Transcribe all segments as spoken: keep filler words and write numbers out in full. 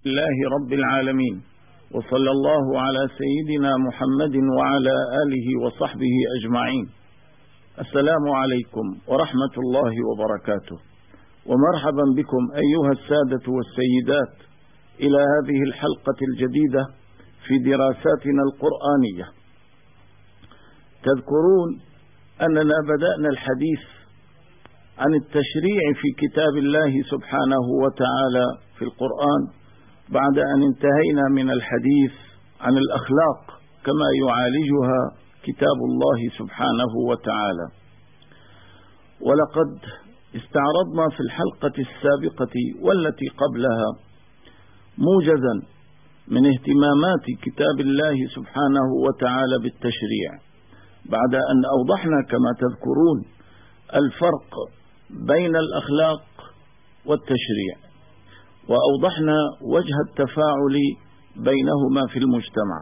لله رب العالمين، وصلى الله على سيدنا محمد وعلى آله وصحبه أجمعين. السلام عليكم ورحمة الله وبركاته، ومرحبا بكم أيها السادة والسيدات إلى هذه الحلقة الجديدة في دراساتنا القرآنية. تذكرون أننا بدأنا الحديث عن التشريع في كتاب الله سبحانه وتعالى في القرآن بعد أن انتهينا من الحديث عن الأخلاق كما يعالجها كتاب الله سبحانه وتعالى. ولقد استعرضنا في الحلقة السابقة والتي قبلها موجزا من اهتمامات كتاب الله سبحانه وتعالى بالتشريع، بعد أن أوضحنا كما تذكرون الفرق بين الأخلاق والتشريع، وأوضحنا وجه التفاعل بينهما في المجتمع،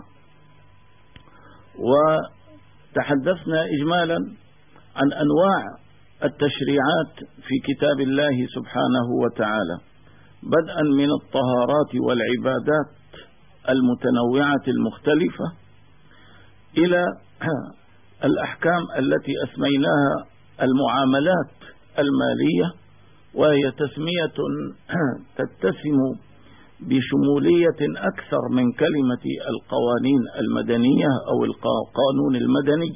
وتحدثنا إجمالا عن أنواع التشريعات في كتاب الله سبحانه وتعالى، بدءا من الطهارات والعبادات المتنوعة المختلفة إلى الأحكام التي أسميناها المعاملات المالية، وهي تسمية تتسم بشمولية أكثر من كلمة القوانين المدنية أو القانون المدني.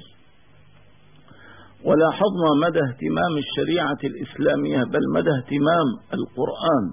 ولاحظنا مدى اهتمام الشريعة الإسلامية، بل مدى اهتمام القرآن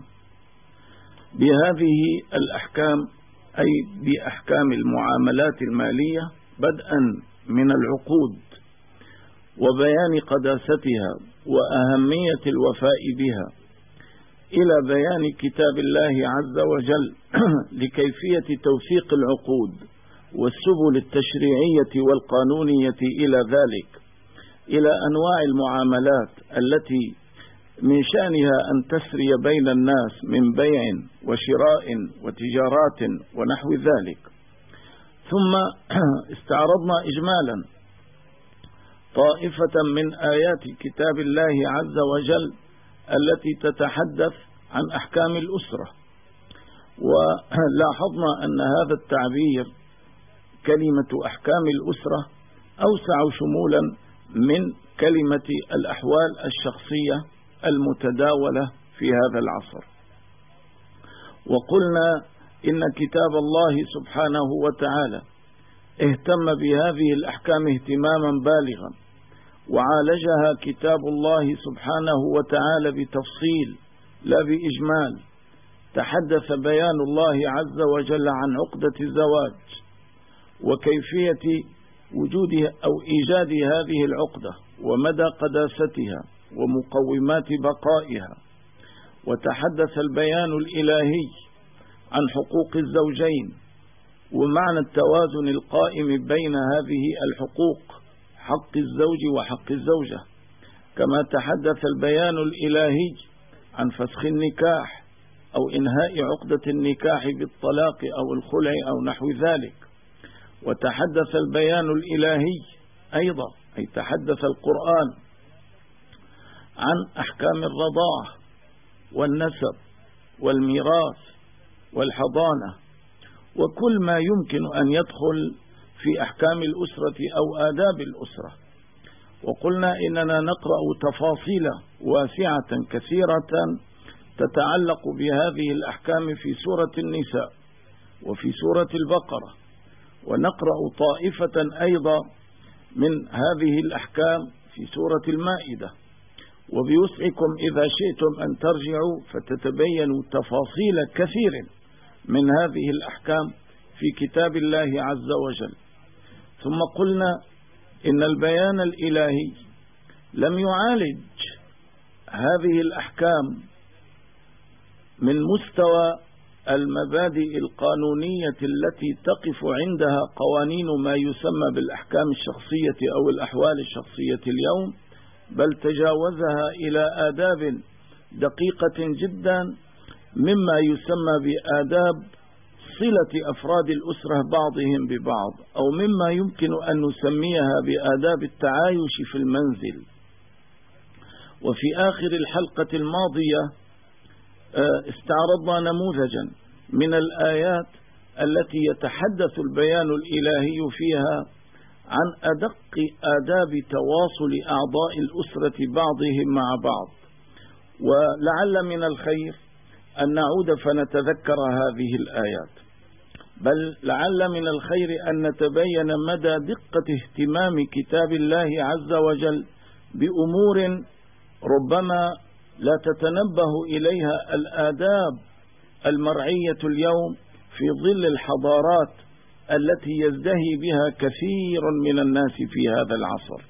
بهذه الأحكام، أي بأحكام المعاملات المالية، بدءا من العقود وبيان قداستها وأهمية الوفاء بها، إلى بيان كتاب الله عز وجل لكيفية توثيق العقود والسبل التشريعية والقانونية إلى ذلك، إلى أنواع المعاملات التي من شأنها أن تسري بين الناس من بيع وشراء وتجارات ونحو ذلك. ثم استعرضنا إجمالا طائفة من آيات كتاب الله عز وجل التي تتحدث عن أحكام الأسرة، ولاحظنا أن هذا التعبير كلمة أحكام الأسرة أوسع شمولا من كلمة الأحوال الشخصية المتداولة في هذا العصر. وقلنا إن كتاب الله سبحانه وتعالى اهتم بهذه الأحكام اهتماما بالغا، وعالجها كتاب الله سبحانه وتعالى بتفصيل لا بإجمال. تحدث بيان الله عز وجل عن عقدة الزواج وكيفية وجودها أو إيجاد هذه العقدة ومدى قداستها ومقومات بقائها. وتحدث البيان الإلهي عن حقوق الزوجين ومعنى التوازن القائم بين هذه الحقوق، حق الزوج وحق الزوجة. كما تحدث البيان الإلهي عن فسخ النكاح أو إنهاء عقدة النكاح بالطلاق أو الخلع أو نحو ذلك. وتحدث البيان الإلهي أيضا، أي تحدث القرآن عن أحكام الرضاعة والنسب والميراث والحضانة وكل ما يمكن أن يدخل في أحكام الأسرة أو آداب الأسرة. وقلنا إننا نقرأ تفاصيل واسعة كثيرة تتعلق بهذه الأحكام في سورة النساء وفي سورة البقرة، ونقرأ طائفة أيضا من هذه الأحكام في سورة المائدة. وبيسعكم إذا شئتم أن ترجعوا فتتبينوا تفاصيل كثير من هذه الأحكام في كتاب الله عز وجل. ثم قلنا إن البيان الإلهي لم يعالج هذه الأحكام من مستوى المبادئ القانونية التي تقف عندها قوانين ما يسمى بالأحكام الشخصية أو الأحوال الشخصية اليوم، بل تجاوزها إلى آداب دقيقة جدا مما يسمى بآداب صلة أفراد الأسرة بعضهم ببعض، أو مما يمكن أن نسميها بآداب التعايش في المنزل. وفي آخر الحلقة الماضية استعرضنا نموذجا من الآيات التي يتحدث البيان الإلهي فيها عن أدق آداب تواصل أعضاء الأسرة بعضهم مع بعض. ولعل من الخير أن نعود فنتذكر هذه الآيات، بل لعل من الخير أن نتبين مدى دقة اهتمام كتاب الله عز وجل بأمور ربما لا تتنبه إليها الآداب المرعية اليوم في ظل الحضارات التي يزدهي بها كثير من الناس في هذا العصر.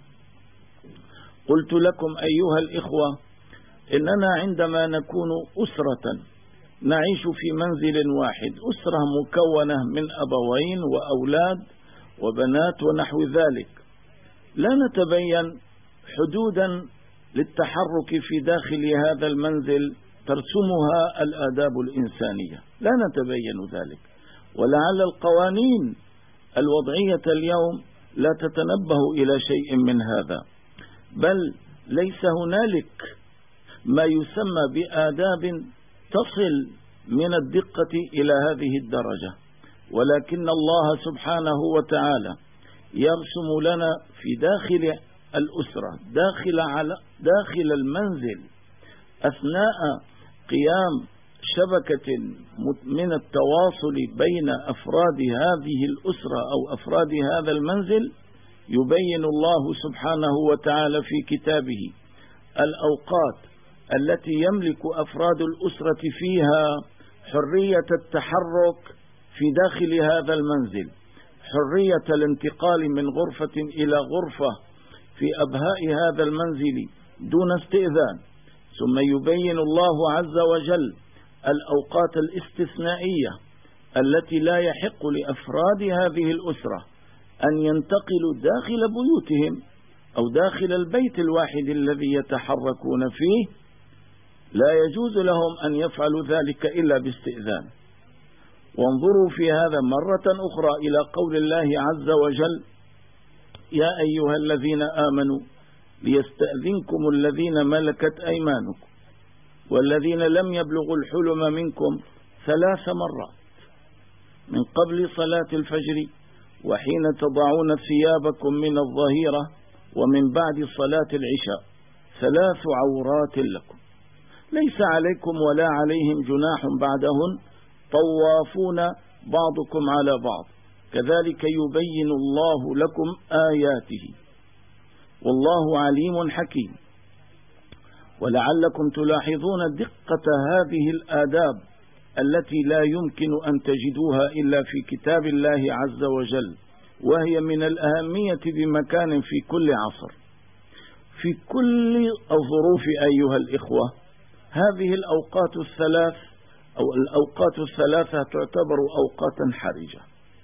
قلت لكم أيها الإخوة إننا عندما نكون أسرة نعيش في منزل واحد، أسرة مكونة من أبوين وأولاد وبنات ونحو ذلك، لا نتبين حدودا للتحرك في داخل هذا المنزل ترسمها الآداب الإنسانية، لا نتبين ذلك. ولعل القوانين الوضعية اليوم لا تتنبه إلى شيء من هذا، بل ليس هنالك ما يسمى بآداب تصل من الدقة إلى هذه الدرجة، ولكن الله سبحانه وتعالى يرسم لنا في داخل الأسرة داخل على داخل المنزل أثناء قيام شبكة من التواصل بين أفراد هذه الأسرة أو أفراد هذا المنزل، يبين الله سبحانه وتعالى في كتابه الأوقات التي يملك أفراد الأسرة فيها حرية التحرك في داخل هذا المنزل، حرية الانتقال من غرفة إلى غرفة في أبهاء هذا المنزل دون استئذان. ثم يبين الله عز وجل الأوقات الاستثنائية التي لا يحق لأفراد هذه الأسرة أن ينتقلوا داخل بيوتهم أو داخل البيت الواحد الذي يتحركون فيه، لا يجوز لهم أن يفعلوا ذلك إلا باستئذان. وانظروا في هذا مرة أخرى إلى قول الله عز وجل: يا أيها الذين آمنوا ليستأذنكم الذين ملكت أيمانكم والذين لم يبلغوا الحلم منكم ثلاث مرات من قبل صلاة الفجر وحين تضعون ثيابكم من الظهيرة ومن بعد صلاة العشاء، ثلاث عورات لكم ليس عليكم ولا عليهم جناح بعدهن طوافون بعضكم على بعض كذلك يبين الله لكم آياته والله عليم حكيم. ولعلكم تلاحظون دقة هذه الآداب التي لا يمكن أن تجدوها إلا في كتاب الله عز وجل، وهي من الأهمية بمكان في كل عصر في كل الظروف. أيها الإخوة، هذه الأوقات الثلاث أو الأوقات الثلاثة تعتبر أوقاتا حرجة.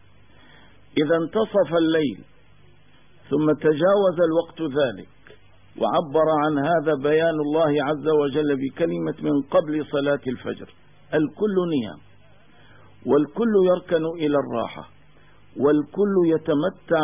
إذا انتصف الليل ثم تجاوز الوقت ذلك وعبر عن هذا بيان الله عز وجل بكلمة من قبل صلاة الفجر، الكل نيام والكل يركن إلى الراحة والكل يتمتع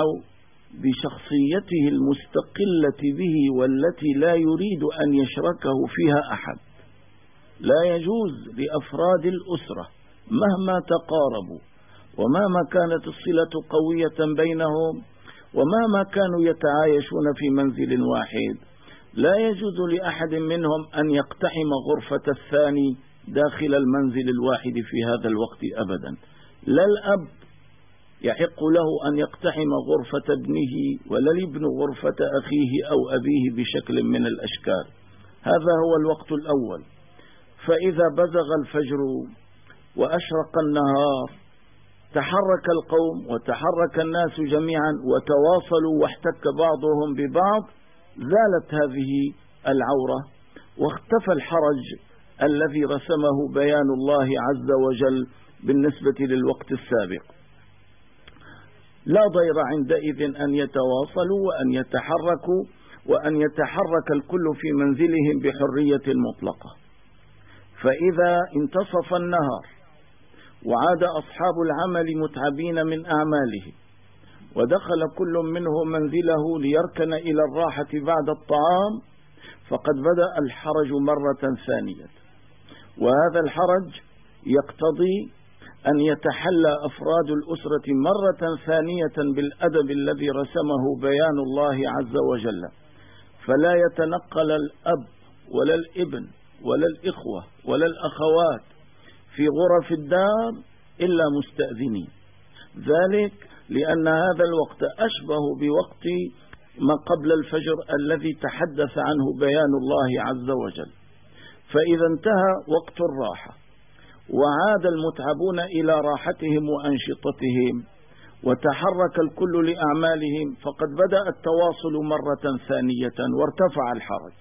بشخصيته المستقلة به والتي لا يريد أن يشركه فيها أحد. لا يجوز لأفراد الأسرة مهما تقاربوا ومهما كانت الصلة قوية بينهم ومهما كانوا يتعايشون في منزل واحد، لا يجوز لأحد منهم أن يقتحم غرفة الثاني داخل المنزل الواحد في هذا الوقت أبدا. لا الأب يحق له أن يقتحم غرفة ابنه ولا الابن غرفة أخيه أو أبيه بشكل من الأشكال. هذا هو الوقت الأول. فإذا بزغ الفجر وأشرق النهار تحرك القوم وتحرك الناس جميعا وتواصلوا واحتك بعضهم ببعض، زالت هذه العورة واختفى الحرج الذي رسمه بيان الله عز وجل بالنسبة للوقت السابق. لا ضير عندئذ أن يتواصلوا وأن يتحركوا وأن يتحرك الكل في منزلهم بحرية مطلقة. فإذا انتصف النهار وعاد أصحاب العمل متعبين من أعماله ودخل كل منهم منزله ليركن إلى الراحة بعد الطعام، فقد بدأ الحرج مرة ثانية. وهذا الحرج يقتضي أن يتحلى أفراد الأسرة مرة ثانية بالأدب الذي رسمه بيان الله عز وجل، فلا يتنقل الأب ولا الابن ولا الإخوة ولا الأخوات في غرف الدار إلا مستأذنين، ذلك لأن هذا الوقت أشبه بوقت ما قبل الفجر الذي تحدث عنه بيان الله عز وجل. فإذا انتهى وقت الراحة وعاد المتعبون إلى راحتهم وأنشطتهم وتحرك الكل لأعمالهم فقد بدأ التواصل مرة ثانية وارتفع الحرج.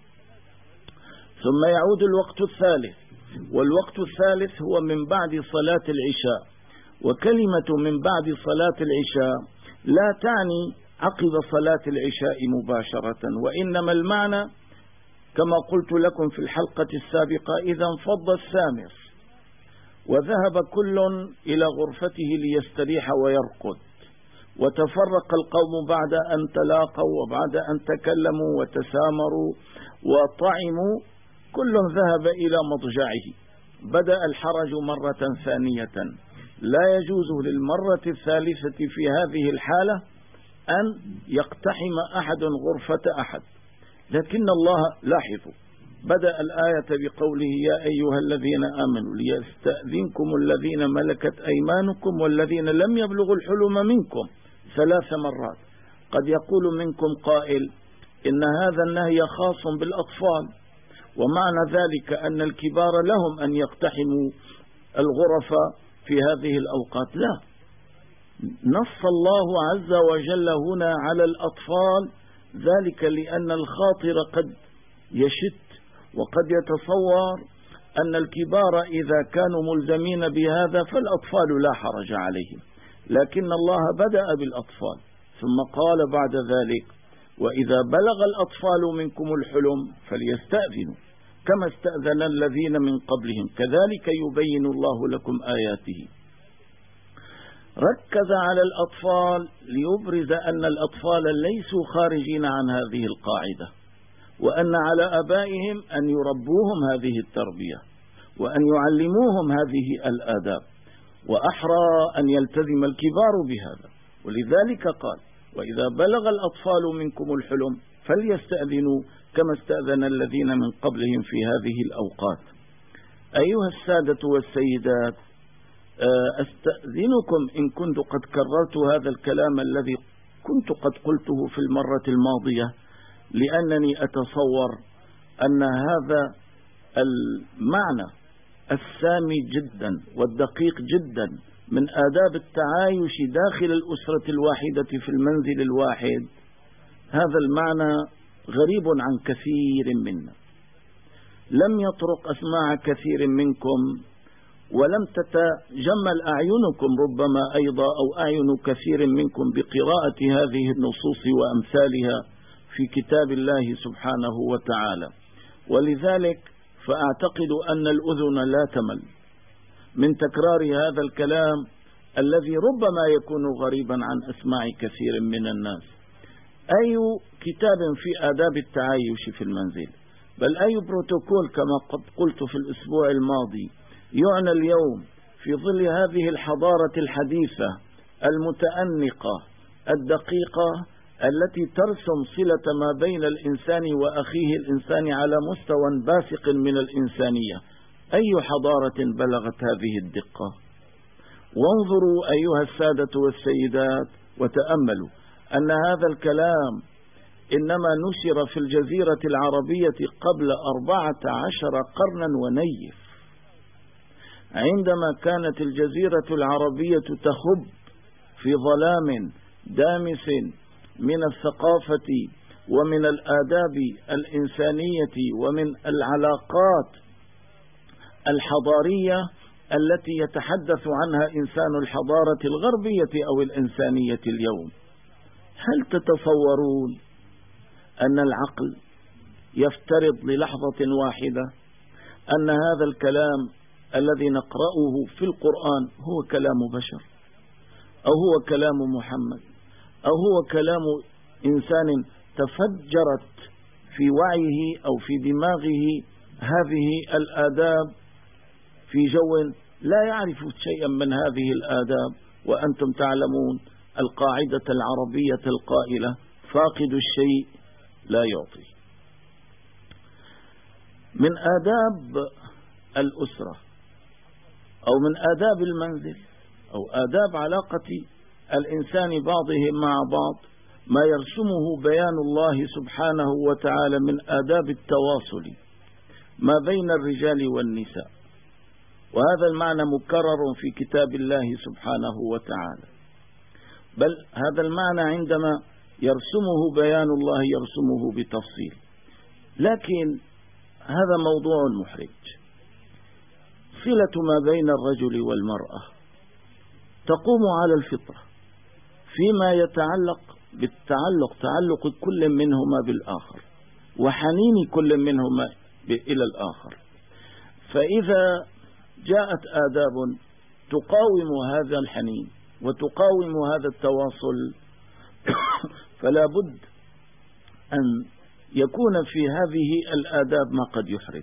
ثم يعود الوقت الثالث، والوقت الثالث هو من بعد صلاة العشاء، وكلمة من بعد صلاة العشاء لا تعني عقب صلاة العشاء مباشرة، وإنما المعنى كما قلت لكم في الحلقة السابقة: إذا انفض السامر وذهب كل إلى غرفته ليستريح ويرقد، وتفرق القوم بعد أن تلاقوا وبعد أن تكلموا وتسامروا وطعموا، كل ذهب إلى مضجعه، بدأ الحرج مرة ثانية. لا يجوز للمرة الثالثة في هذه الحالة أن يقتحم أحد غرفة أحد، لكن الله لاحظوا بدأ الآية بقوله: يا أيها الذين آمنوا ليستأذنكم الذين ملكت أيمانكم والذين لم يبلغوا الحلم منكم ثلاث مرات. قد يقول منكم قائل: إن هذا النهي خاص بالأطفال، ومعنى ذلك أن الكبار لهم أن يقتحموا الغرف في هذه الأوقات. لا، نص الله عز وجل هنا على الأطفال، ذلك لأن الخاطر قد يشت وقد يتصور أن الكبار إذا كانوا ملزمين بهذا فالأطفال لا حرج عليهم، لكن الله بدأ بالأطفال ثم قال بعد ذلك: وإذا بلغ الأطفال منكم الحلم فليستأذنوا كما استأذن الذين من قبلهم كذلك يبين الله لكم آياته. ركز على الأطفال ليبرز أن الأطفال ليسوا خارجين عن هذه القاعدة، وأن على آبائهم أن يربوهم هذه التربية وأن يعلموهم هذه الآداب، وأحرى أن يلتزم الكبار بهذا. ولذلك قال: وإذا بلغ الأطفال منكم الحلم فليستأذنوا كما استأذن الذين من قبلهم في هذه الأوقات. أيها السادة والسيدات، أستأذنكم إن كنت قد كررت هذا الكلام الذي كنت قد قلته في المرة الماضية، لأنني أتصور أن هذا المعنى السامي جدا والدقيق جدا من آداب التعايش داخل الأسرة الواحدة في المنزل الواحد، هذا المعنى غريب عن كثير منا، لم يطرق أسماع كثير منكم، ولم تتجمل أعينكم ربما أيضا أو أعين كثير منكم بقراءة هذه النصوص وأمثالها في كتاب الله سبحانه وتعالى. ولذلك فأعتقد أن الأذن لا تمل من تكرار هذا الكلام الذي ربما يكون غريبا عن أسماع كثير من الناس. أي كتاب في آداب التعايش في المنزل، بل أي بروتوكول كما قد قلت في الأسبوع الماضي، يعنى اليوم في ظل هذه الحضارة الحديثة المتأنقة الدقيقة التي ترسم صلة ما بين الإنسان وأخيه الإنسان على مستوى باسق من الإنسانية. أي حضارة بلغت هذه الدقة؟ وانظروا أيها السادة والسيدات وتأملوا أن هذا الكلام إنما نشر في الجزيرة العربية قبل أربعة عشر قرنا ونيف، عندما كانت الجزيرة العربية تخب في ظلام دامس من الثقافة ومن الآداب الإنسانية ومن العلاقات الحضارية التي يتحدث عنها إنسان الحضارة الغربية أو الإنسانية اليوم. هل تتصورون أن العقل يفترض للحظة واحدة أن هذا الكلام الذي نقرأه في القرآن هو كلام بشر، أو هو كلام محمد، أو هو كلام إنسان تفجرت في وعيه أو في دماغه هذه الآداب في جو لا يعرف شيئا من هذه الآداب، وأنتم تعلمون القاعدة العربية القائلة: فاقد الشيء لا يعطي. من آداب الأسرة أو من آداب المنزل أو آداب علاقة الإنسان بعضهم مع بعض ما يرسمه بيان الله سبحانه وتعالى من آداب التواصل ما بين الرجال والنساء، وهذا المعنى مكرر في كتاب الله سبحانه وتعالى، بل هذا المعنى عندما يرسمه بيان الله يرسمه بتفصيل. لكن هذا موضوع محرج. صلة ما بين الرجل والمرأة تقوم على الفطرة فيما يتعلق بالتعلق تعلق كل منهما بالآخر وحنين كل منهما إلى الآخر. فإذا جاءت آداب تقاوم هذا الحنين وتقاوم هذا التواصل فلا بد أن يكون في هذه الآداب ما قد يحرج.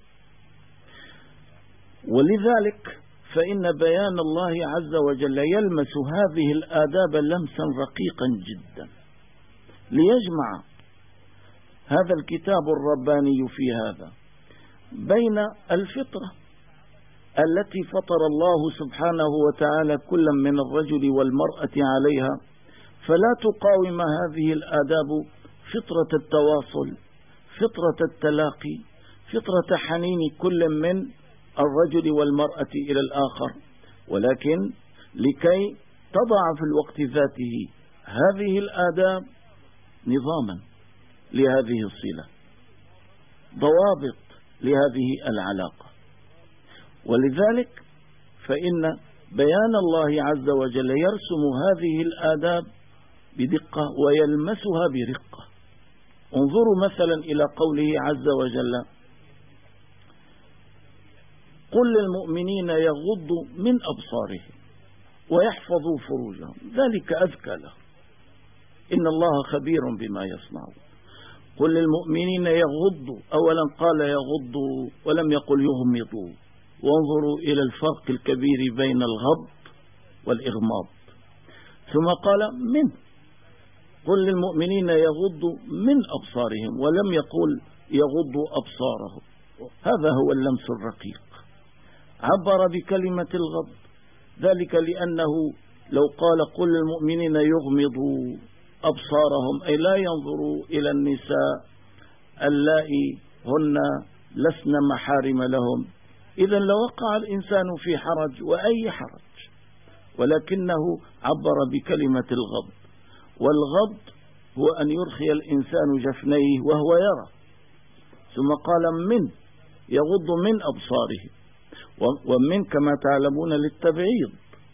ولذلك فإن بيان الله عز وجل يلمس هذه الآداب لمسا رقيقا جدا ليجمع هذا الكتاب الرباني في هذا بين الفطرة التي فطر الله سبحانه وتعالى كل من الرجل والمرأة عليها، فلا تقاوم هذه الآداب فطرة التواصل، فطرة التلاقي، فطرة حنين كل من الرجل والمرأة إلى الآخر، ولكن لكي تضع في الوقت ذاته هذه الآداب نظاما لهذه الصلة، ضوابط لهذه العلاقة. ولذلك فإن بيان الله عز وجل يرسم هذه الآداب بدقة ويلمسها برقة. انظروا مثلا إلى قوله عز وجل: قل للمؤمنين يغضوا من أبصارهم ويحفظوا فروجهم ذلك أزكى لهم إن الله خبير بما يصنعون. قل للمؤمنين يغضوا، أولا قال يغضوا ولم يقل يغمضوا، وانظروا إلى الفرق الكبير بين الغض والإغماض. ثم قال من، قل للمؤمنين يغضوا من أبصارهم ولم يقل يغضوا أبصارهم. هذا هو اللمس الرقيق. عبر بكلمة الغض ذلك لأنه لو قال قل للمؤمنين يغمضوا أبصارهم أي لا ينظروا إلى النساء اللائي هن لسن محارم لهم، إذن لوقع الإنسان في حرج وأي حرج، ولكنه عبر بكلمة الغض. والغض هو أن يرخي الإنسان جفنيه وهو يرى، ثم قال من يغض من أبصاره، ومن كما تعلمون للتبعيض،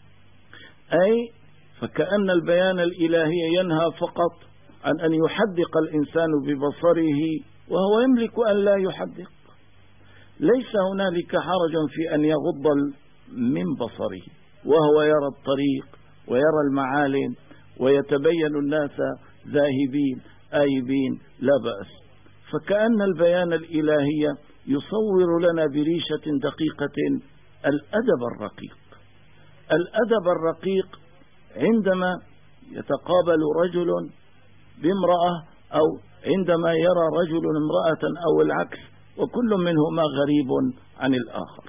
أي فكأن البيان الإلهي ينهى فقط عن أن يحدق الإنسان ببصره وهو يملك أن لا يحدق. ليس هنالك حرج في أن يغض من بصره وهو يرى الطريق ويرى المعالم ويتبين الناس ذاهبين آيبين، لا بأس. فكأن البيان الإلهي يصور لنا بريشة دقيقة الأدب الرقيق. الأدب الرقيق عندما يتقابل رجل بامرأة أو عندما يرى رجل امرأة أو العكس وكل منهما غريب عن الآخر،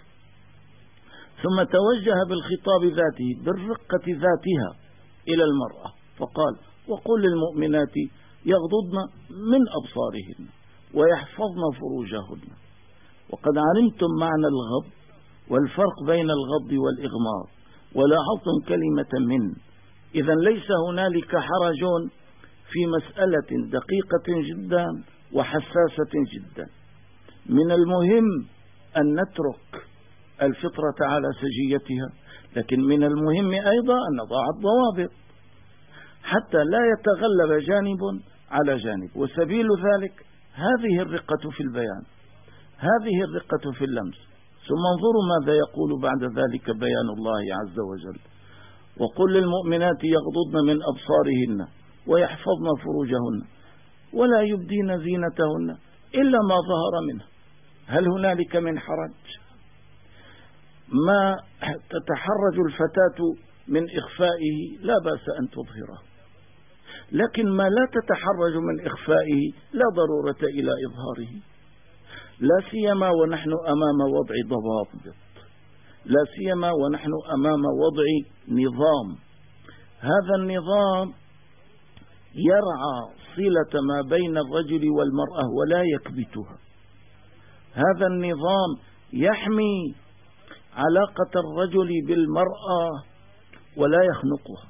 ثم توجه بالخطاب ذاته بالرقة ذاتها إلى المرأة فقال: وقل للمؤمنات يغضضن من أبصارهن ويحفظن فروجهن. وقد علمتم معنى الغض والفرق بين الغض والإغماض، ولاحظتم كلمة من. إذن ليس هنالك حرج في مسألة دقيقة جدا وحساسة جدا. من المهم أن نترك الفطرة على سجيتها، لكن من المهم أيضا أن نضع الضوابط حتى لا يتغلب جانب على جانب. وسبيل ذلك هذه الرقة في البيان، هذه الرقة في اللمس. ثم انظروا ماذا يقول بعد ذلك بيان الله عز وجل: وقل للمؤمنات يغضضن من أبصارهن ويحفظن فروجهن ولا يبدين زينتهن إلا ما ظهر منه. هل هنالك من حرج؟ ما تتحرج الفتاة من إخفائه لا بأس أن تظهره، لكن ما لا تتحرج من إخفائه لا ضرورة إلى إظهاره، لا سيما ونحن أمام وضع ضوابط، لا سيما ونحن أمام وضع نظام. هذا النظام يرعى صلة ما بين الرجل والمرأة ولا يكبتها. هذا النظام يحمي علاقة الرجل بالمرأة ولا يخنقها.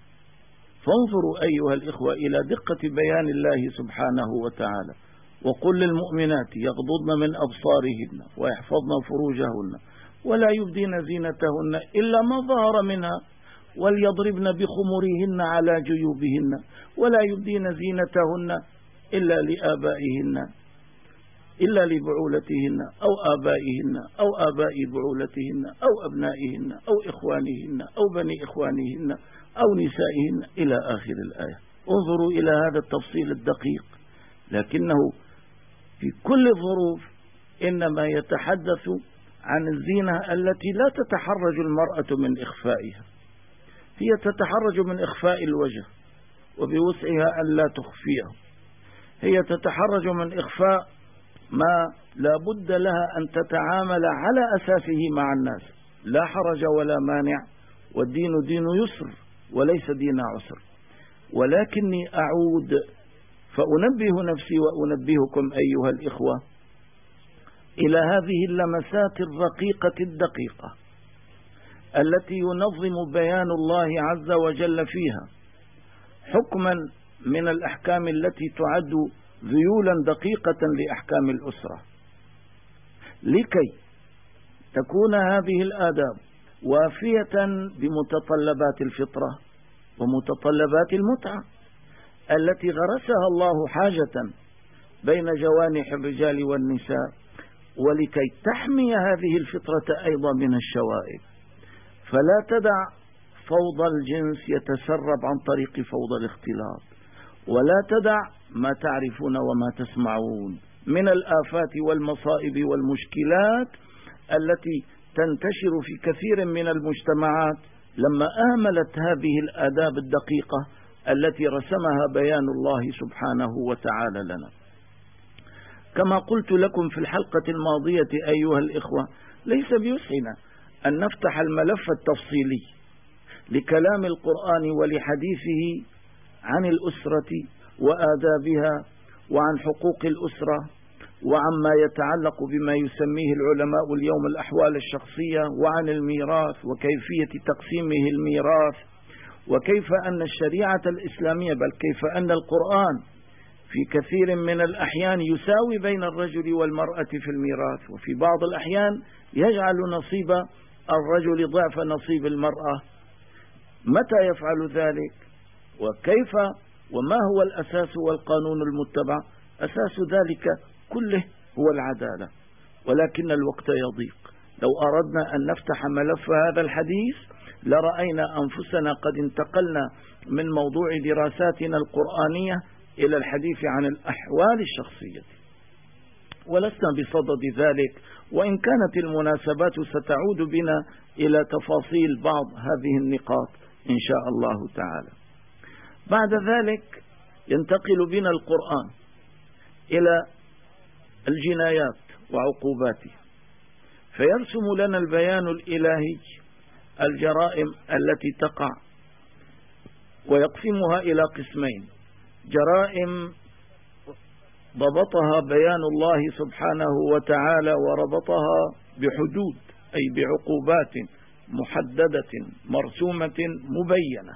فانظروا أيها الإخوة إلى دقة بيان الله سبحانه وتعالى: وقل للمؤمنات يغضضن من أبصارهن ويحفظن فروجهن ولا يبدين زينتهن إلا ما ظهر منها وليضربن بخمرهن على جيوبهن ولا يبدين زينتهن إلا لآبائهن إلا لبعولتهن أو آبائهن أو آباء بعولتهن أو أبنائهن أو إخوانهن أو بني إخوانهن أو نسائهن إلى آخر الآية. انظروا إلى هذا التفصيل الدقيق، لكنه في كل الظروف إنما يتحدث عن الزينة التي لا تتحرج المرأة من إخفائها. هي تتحرج من إخفاء الوجه وبوسعها أن لا تخفيه، هي تتحرج من إخفاء ما لا بد لها أن تتعامل على أساسه مع الناس، لا حرج ولا مانع، والدين دين يسر وليس دين عسر. ولكني أعود فأنبه نفسي وأنبهكم أيها الإخوة إلى هذه اللمسات الرقيقة الدقيقة التي ينظم بيان الله عز وجل فيها حكما من الأحكام التي تعد ذيولا دقيقة لأحكام الأسرة، لكي تكون هذه الآداب وافية بمتطلبات الفطرة ومتطلبات المتعة التي غرسها الله حاجة بين جوانح الرجال والنساء، ولكي تحمي هذه الفطرة أيضا من الشوائب، فلا تدع فوضى الجنس يتسرب عن طريق فوضى الاختلاط، ولا تدع ما تعرفون وما تسمعون من الآفات والمصائب والمشكلات التي تنتشر في كثير من المجتمعات لما أهملت هذه الآداب الدقيقة التي رسمها بيان الله سبحانه وتعالى لنا. كما قلت لكم في الحلقة الماضية أيها الإخوة، ليس بوسعنا أن نفتح الملف التفصيلي لكلام القرآن ولحديثه عن الأسرة وآدابها وعن حقوق الأسرة وعما يتعلق بما يسميه العلماء اليوم الأحوال الشخصية، وعن الميراث وكيفية تقسيمه الميراث، وكيف أن الشريعة الإسلامية بل كيف أن القرآن في كثير من الأحيان يساوي بين الرجل والمرأة في الميراث، وفي بعض الأحيان يجعل نصيب الرجل ضعف نصيب المرأة. متى يفعل ذلك وكيف وما هو الأساس والقانون المتبع؟ أساس ذلك كله هو العدالة، ولكن الوقت يضيق. لو أردنا أن نفتح ملف هذا الحديث لرأينا أنفسنا قد انتقلنا من موضوع دراساتنا القرآنية إلى الحديث عن الأحوال الشخصية، ولسنا بصدد ذلك، وإن كانت المناسبات ستعود بنا إلى تفاصيل بعض هذه النقاط إن شاء الله تعالى. بعد ذلك ينتقل بنا القرآن إلى الجنايات وعقوباتها، فيرسم لنا البيان الإلهي الجرائم التي تقع ويقسمها إلى قسمين: جرائم ضبطها بيان الله سبحانه وتعالى وربطها بحدود أي بعقوبات محددة مرسومة مبينة،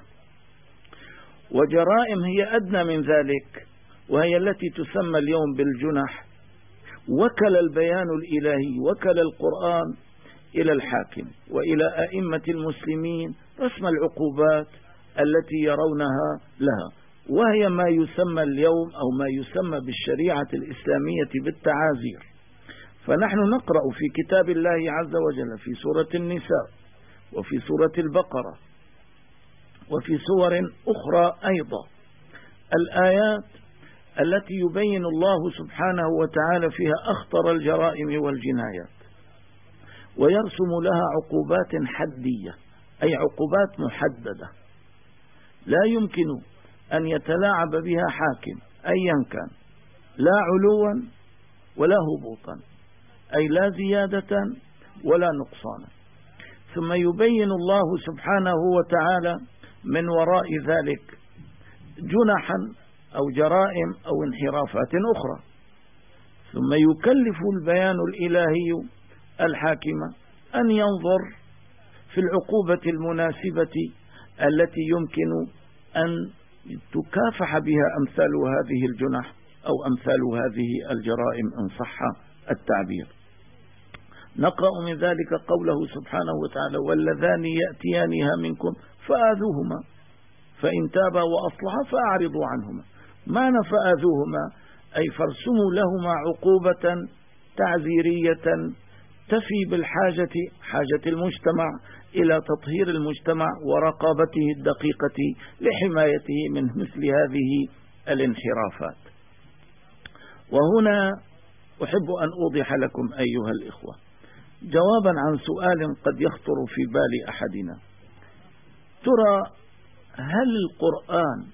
وجرائم هي أدنى من ذلك وهي التي تسمى اليوم بالجنح. وكل البيان الإلهي وكل القرآن إلى الحاكم وإلى أئمة المسلمين رسم العقوبات التي يرونها لها، وهي ما يسمى اليوم أو ما يسمى بالشريعة الإسلامية بالتعازير. فنحن نقرأ في كتاب الله عز وجل في سورة النساء وفي سورة البقرة وفي سور أخرى أيضا الآيات التي يبين الله سبحانه وتعالى فيها أخطر الجرائم والجنايات، ويرسم لها عقوبات حدية، أي عقوبات محددة لا يمكن أن يتلاعب بها حاكم أيا كان، لا علوا ولا هبوطا، أي لا زيادة ولا نقصانا. ثم يبين الله سبحانه وتعالى من وراء ذلك جنحا أو جرائم أو انحرافات أخرى، ثم يكلف البيان الإلهي الحاكم أن ينظر في العقوبة المناسبة التي يمكن أن تكافح بها أمثال هذه الجنح أو أمثال هذه الجرائم إن صح التعبير. نقرأ من ذلك قوله سبحانه وتعالى: واللذان يأتيانها منكم فآذوهما فإن تابا وأصلحا فأعرضوا عنهما. معنى فآذوهما أي فارسموا لهما عقوبة تعزيرية تفي بالحاجة حاجة المجتمع إلى تطهير المجتمع ورقابته الدقيقة لحمايته من مثل هذه الانحرافات. وهنا أحب أن أوضح لكم أيها الإخوة جوابا عن سؤال قد يخطر في بال أحدنا: ترى هل القرآن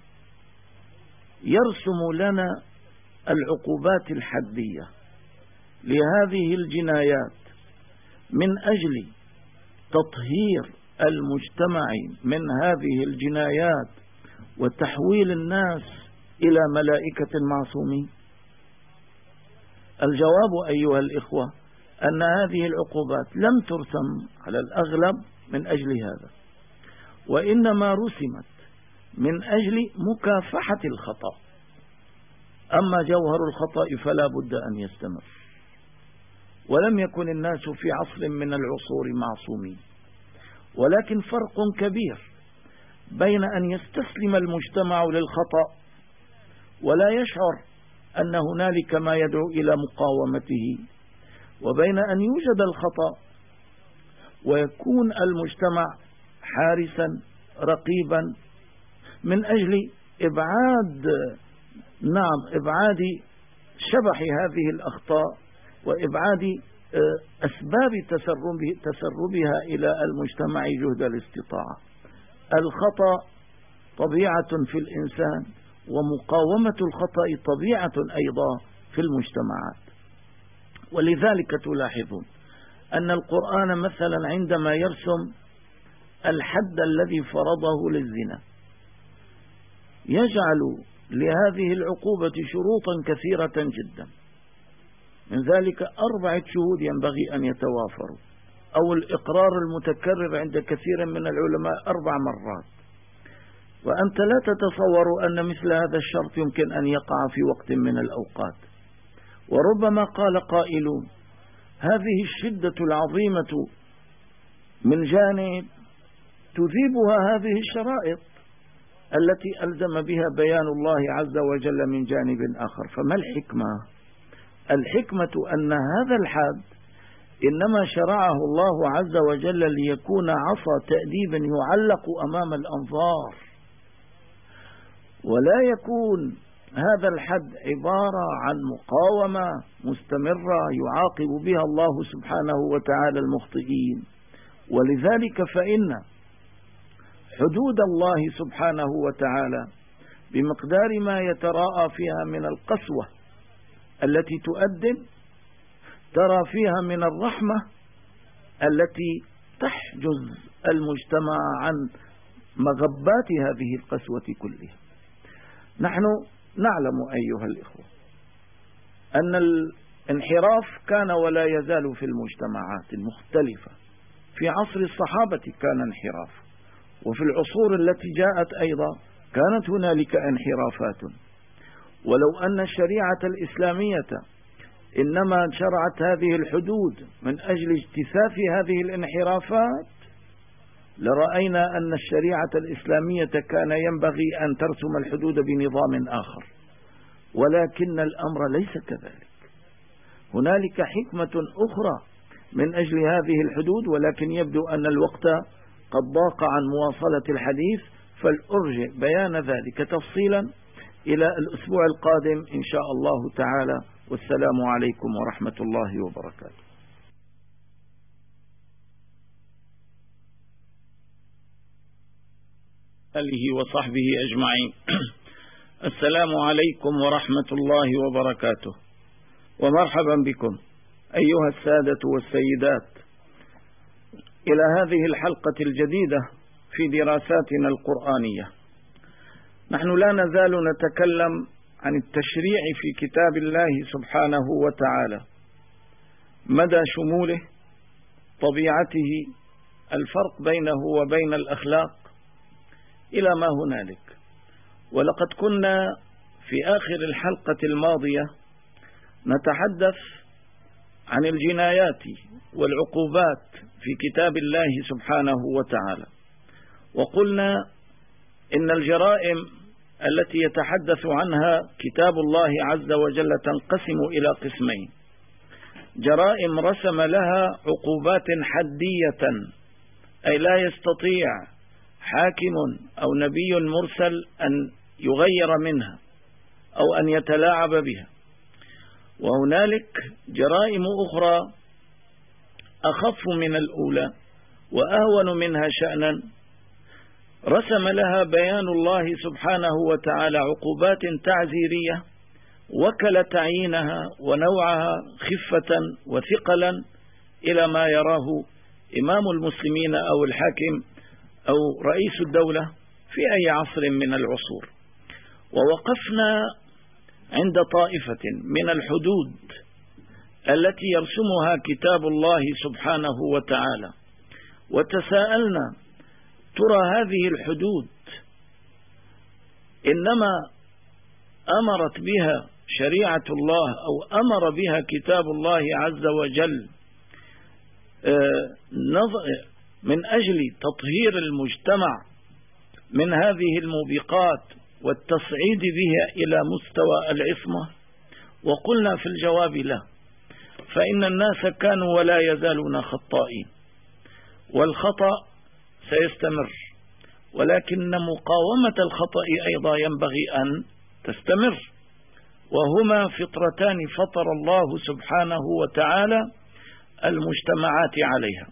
يرسم لنا العقوبات الحدية لهذه الجنايات من أجل تطهير المجتمع من هذه الجنايات وتحويل الناس إلى ملائكة معصومين؟ الجواب أيها الإخوة أن هذه العقوبات لم ترسم على الأغلب من أجل هذا، وإنما رسمت من أجل مكافحة الخطأ. أما جوهر الخطأ فلا بد أن يستمر، ولم يكن الناس في عصر من العصور معصومين، ولكن فرق كبير بين أن يستسلم المجتمع للخطأ ولا يشعر أن هنالك ما يدعو إلى مقاومته، وبين أن يوجد الخطأ ويكون المجتمع حارسا رقيبا من أجل إبعاد نعم إبعاد شبح هذه الأخطاء وإبعاد أسباب تسربها إلى المجتمع جهد الاستطاعة. الخطأ طبيعة في الإنسان، ومقاومة الخطأ طبيعة أيضا في المجتمعات. ولذلك تلاحظون أن القرآن مثلا عندما يرسم الحد الذي فرضه للزنا يجعل لهذه العقوبة شروطا كثيرة جدا، من ذلك أربعة شهود ينبغي أن يتوافروا، أو الإقرار المتكرر عند كثير من العلماء أربع مرات. وأنت لا تتصور أن مثل هذا الشرط يمكن أن يقع في وقت من الأوقات. وربما قال قائلون: هذه الشدة العظيمة من جانب تذيبها هذه الشرائط التي ألزم بها بيان الله عز وجل من جانب آخر. فما الحكمة؟ الحكمة أن هذا الحد إنما شرعه الله عز وجل ليكون عصا تأديب يعلق أمام الأنظار، ولا يكون هذا الحد عبارة عن مقاومة مستمرة يعاقب بها الله سبحانه وتعالى المخطئين. ولذلك فإن حدود الله سبحانه وتعالى بمقدار ما يتراءى فيها من القسوة التي تؤدب، ترى فيها من الرحمة التي تحجز المجتمع عن مغبات هذه القسوة كلها. نحن نعلم أيها الإخوة أن الانحراف كان ولا يزال في المجتمعات المختلفة. في عصر الصحابة كان انحراف، وفي العصور التي جاءت أيضا كانت هنالك انحرافات. ولو أن الشريعة الإسلامية إنما شرعت هذه الحدود من أجل اجتثاث هذه الانحرافات لرأينا أن الشريعة الإسلامية كان ينبغي أن ترسم الحدود بنظام آخر، ولكن الأمر ليس كذلك. هنالك حكمة أخرى من أجل هذه الحدود، ولكن يبدو أن الوقت قد ضاق عن مواصلة الحديث، فلأرجع بيان ذلك تفصيلا إلى الأسبوع القادم إن شاء الله تعالى. والسلام عليكم ورحمة الله وبركاته. آله وصحبه أجمعين. السلام عليكم ورحمة الله وبركاته، ومرحبا بكم أيها السادة والسيدات إلى هذه الحلقة الجديدة في دراساتنا القرآنية. نحن لا نزال نتكلم عن التشريع في كتاب الله سبحانه وتعالى، مدى شموله، طبيعته، الفرق بينه وبين الأخلاق إلى ما هنالك. ولقد كنا في آخر الحلقة الماضية نتحدث عن الجنايات والعقوبات في كتاب الله سبحانه وتعالى، وقلنا إن الجرائم التي يتحدث عنها كتاب الله عز وجل تنقسم إلى قسمين: جرائم رسم لها عقوبات حدية، أي لا يستطيع حاكم أو نبي مرسل أن يغير منها أو أن يتلاعب بها. وهنالك جرائم أخرى أخف من الأولى وأهون منها شأنا، رسم لها بيان الله سبحانه وتعالى عقوبات تعزيرية، وكل تعيينها ونوعها خفة وثقلا إلى ما يراه إمام المسلمين أو الحاكم أو رئيس الدولة في أي عصر من العصور. ووقفنا عند طائفة من الحدود التي يرسمها كتاب الله سبحانه وتعالى، وتساءلنا: ترى هذه الحدود إنما أمرت بها شريعة الله أو أمر بها كتاب الله عز وجل من أجل تطهير المجتمع من هذه الموبقات والتصعيد بها إلى مستوى العصمة؟ وقلنا في الجواب لا، فإن الناس كانوا ولا يزالون خطائين، والخطأ سيستمر، ولكن مقاومة الخطأ أيضا ينبغي أن تستمر، وهما فطرتان فطر الله سبحانه وتعالى المجتمعات عليها.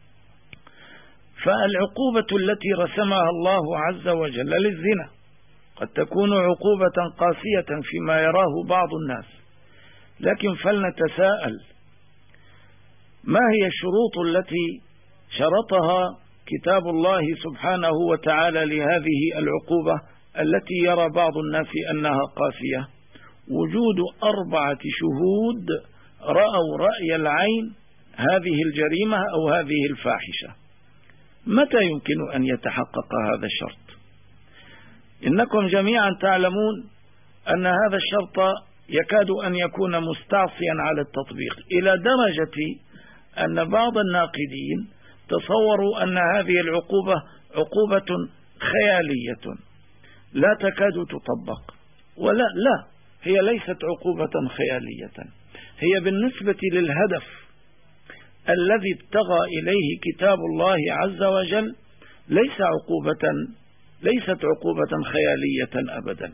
فالعقوبة التي رسمها الله عز وجل للزنا قد تكون عقوبة قاسية فيما يراه بعض الناس، لكن فلنتساءل: ما هي الشروط التي شرطها كتاب الله سبحانه وتعالى لهذه العقوبة التي يرى بعض الناس أنها قاسية؟ وجود أربعة شهود رأوا رأي العين هذه الجريمة أو هذه الفاحشة. متى يمكن أن يتحقق هذا الشرط؟ إنكم جميعا تعلمون أن هذا الشرط يكاد أن يكون مستعصيا على التطبيق، إلى درجة أن بعض الناقدين تصوروا أن هذه العقوبة عقوبة خيالية لا تكاد تطبق. ولا لا، هي ليست عقوبة خيالية، هي بالنسبة للهدف الذي ابتغى إليه كتاب الله عز وجل ليس عقوبة ليست عقوبة خيالية أبدا.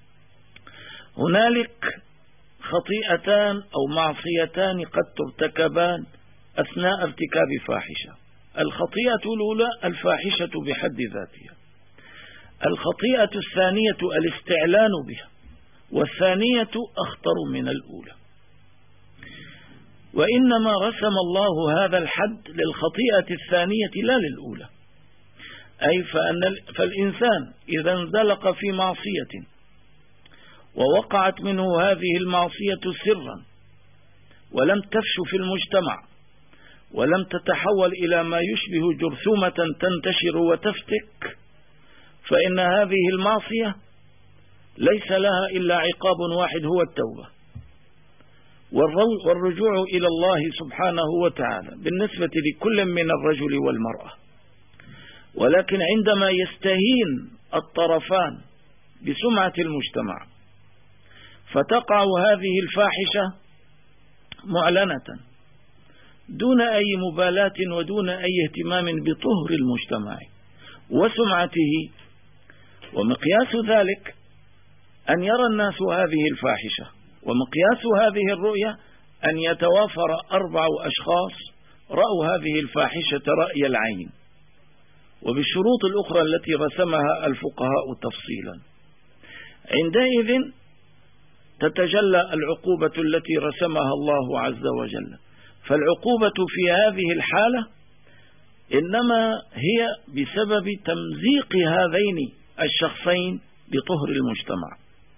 هنالك خطيئتان أو معصيتان قد ترتكبان أثناء ارتكاب فاحشة. الخطيئة الأولى الفاحشة بحد ذاتها، الخطيئة الثانية الاستعلان بها، والثانية أخطر من الأولى. وإنما رسم الله هذا الحد للخطيئة الثانية لا للأولى، أي فأن فالإنسان إذا انزلق في معصية ووقعت منه هذه المعصية سرا ولم تفش في المجتمع ولم تتحول إلى ما يشبه جرثومة تنتشر وتفتك، فإن هذه المعصية ليس لها إلا عقاب واحد هو التوبة والرجوع إلى الله سبحانه وتعالى بالنسبة لكل من الرجل والمرأة. ولكن عندما يستهين الطرفان بسمعة المجتمع فتقع هذه الفاحشة معلنة دون أي مبالاة ودون أي اهتمام بطهر المجتمع وسمعته. ومقياس ذلك أن يرى الناس هذه الفاحشة، ومقياس هذه الرؤية أن يتوافر أربع أشخاص رأوا هذه الفاحشة رأي العين، وبالشروط الأخرى التي رسمها الفقهاء تفصيلا. عندئذ تتجلى العقوبة التي رسمها الله عز وجل. فالعقوبة في هذه الحالة إنما هي بسبب تمزيق هذين الشخصين بطهر المجتمع.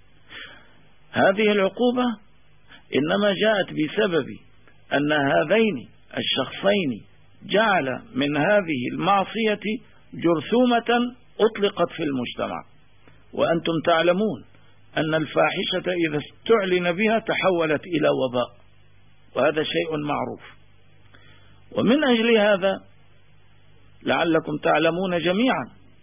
هذه العقوبة إنما جاءت بسبب أن هذين الشخصين جعل من هذه المعصية جرثومة أطلقت في المجتمع، وأنتم تعلمون أن الفاحشة إذا استعلن بها تحولت إلى وباء، وهذا شيء معروف. ومن أجل هذا لعلكم تعلمون جميعا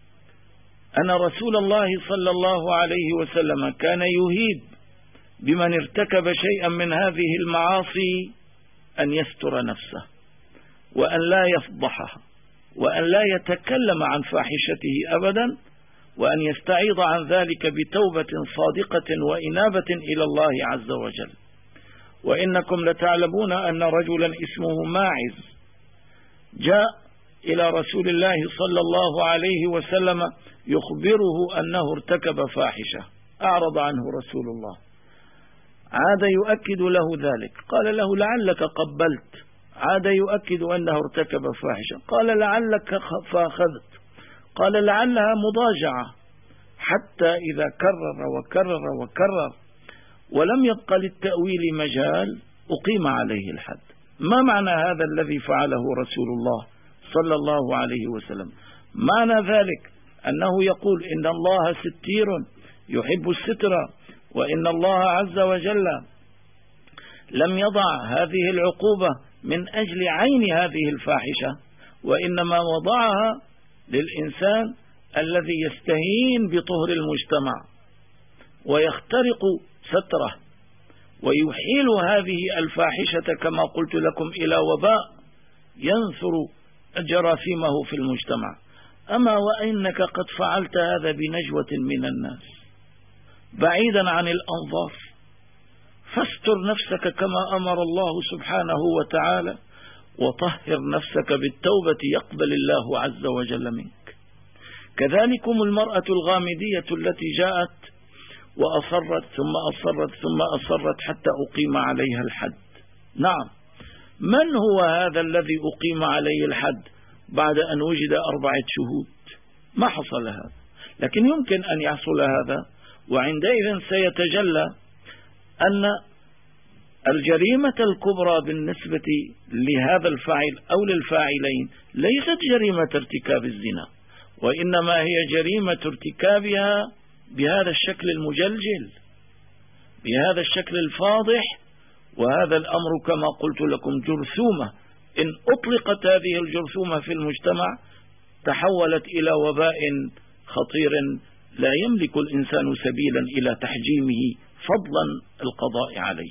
أن رسول الله صلى الله عليه وسلم كان يهيب بمن ارتكب شيئا من هذه المعاصي أن يستر نفسه، وأن لا يفضحها، وأن لا يتكلم عن فاحشته أبدا، وأن يستعيض عن ذلك بتوبة صادقة وإنابة إلى الله عز وجل. وإنكم لتعلمون أن رجلا اسمه ماعز جاء إلى رسول الله صلى الله عليه وسلم يخبره أنه ارتكب فاحشة، أعرض عنه رسول الله، عاد يؤكد له ذلك، قال له لعلك قبلت، عاد يؤكد أنه ارتكب فاحشة، قال لعلك فأخذت، قال لعلها مضاجعة، حتى إذا كرر وكرر وكرر ولم يبق للتأويل مجال أقيم عليه الحد. ما معنى هذا الذي فعله رسول الله صلى الله عليه وسلم؟ معنى ذلك أنه يقول إن الله ستير يحب الستر، وإن الله عز وجل لم يضع هذه العقوبة من أجل عين هذه الفاحشة، وإنما وضعها للإنسان الذي يستهين بطهر المجتمع ويخترق ستره ويحيل هذه الفاحشة كما قلت لكم إلى وباء ينثر جراثيمه في المجتمع. أما وإنك قد فعلت هذا بنجوة من الناس بعيدا عن الأنظار، فاستر نفسك كما أمر الله سبحانه وتعالى، وطهر نفسك بالتوبة يقبل الله عز وجل منك. كذلكم المرأة الغامدية التي جاءت وأصرت ثم أصرت ثم أصرت حتى أقيم عليها الحد. نعم، من هو هذا الذي أقيم عليه الحد بعد أن وجد أربعة شهود؟ ما حصل هذا، لكن يمكن أن يحصل هذا، وعندئذ سيتجلى أن الجريمة الكبرى بالنسبة لهذا الفاعل أو للفاعلين ليست جريمة ارتكاب الزنا، وإنما هي جريمة ارتكابها بهذا الشكل المجلجل، بهذا الشكل الفاضح. وهذا الأمر كما قلت لكم جرثومة، إن أطلقت هذه الجرثومة في المجتمع تحولت إلى وباء خطير لا يملك الإنسان سبيلا إلى تحجيمه فضلا القضاء عليه.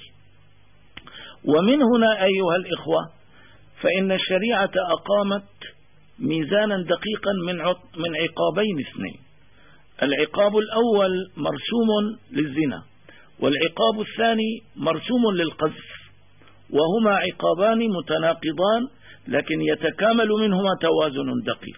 ومن هنا أيها الإخوة فإن الشريعة أقامت ميزانا دقيقا من من عقابين اثنين. العقاب الأول مرسوم للزنا، والعقاب الثاني مرسوم للقذف، وهما عقابان متناقضان لكن يتكامل منهما توازن دقيق.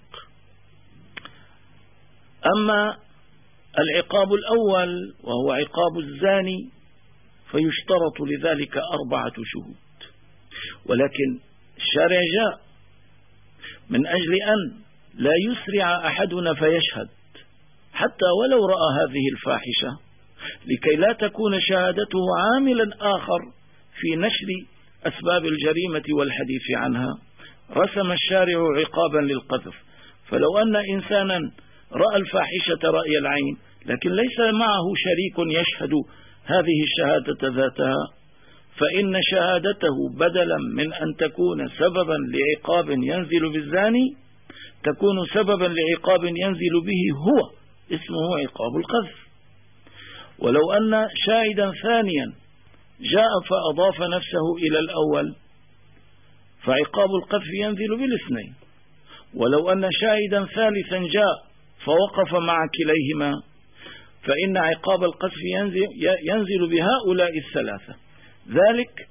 أما العقاب الأول وهو عقاب الزاني فيشترط لذلك أربعة شهود، ولكن الشارع جاء من أجل أن لا يسرع أحدنا فيشهد حتى ولو رأى هذه الفاحشة، لكي لا تكون شهادته عاملا آخر في نشر أسباب الجريمة والحديث عنها. رسم الشارع عقابا للقذف، فلو أن إنسانا رأى الفاحشة رأي العين لكن ليس معه شريك يشهد هذه الشهادة ذاتها، فإن شهادته بدلا من أن تكون سببا لعقاب ينزل بالزاني تكون سببا لعقاب ينزل به هو، اسمه عقاب القذف. ولو أن شاهدا ثانيا جاء فأضاف نفسه إلى الأول فعقاب القذف ينزل بالاثنين. ولو أن شاهدا ثالثا جاء فوقف مع كليهما فإن عقاب القذف ينزل, ينزل بهؤلاء الثلاثة، ذلك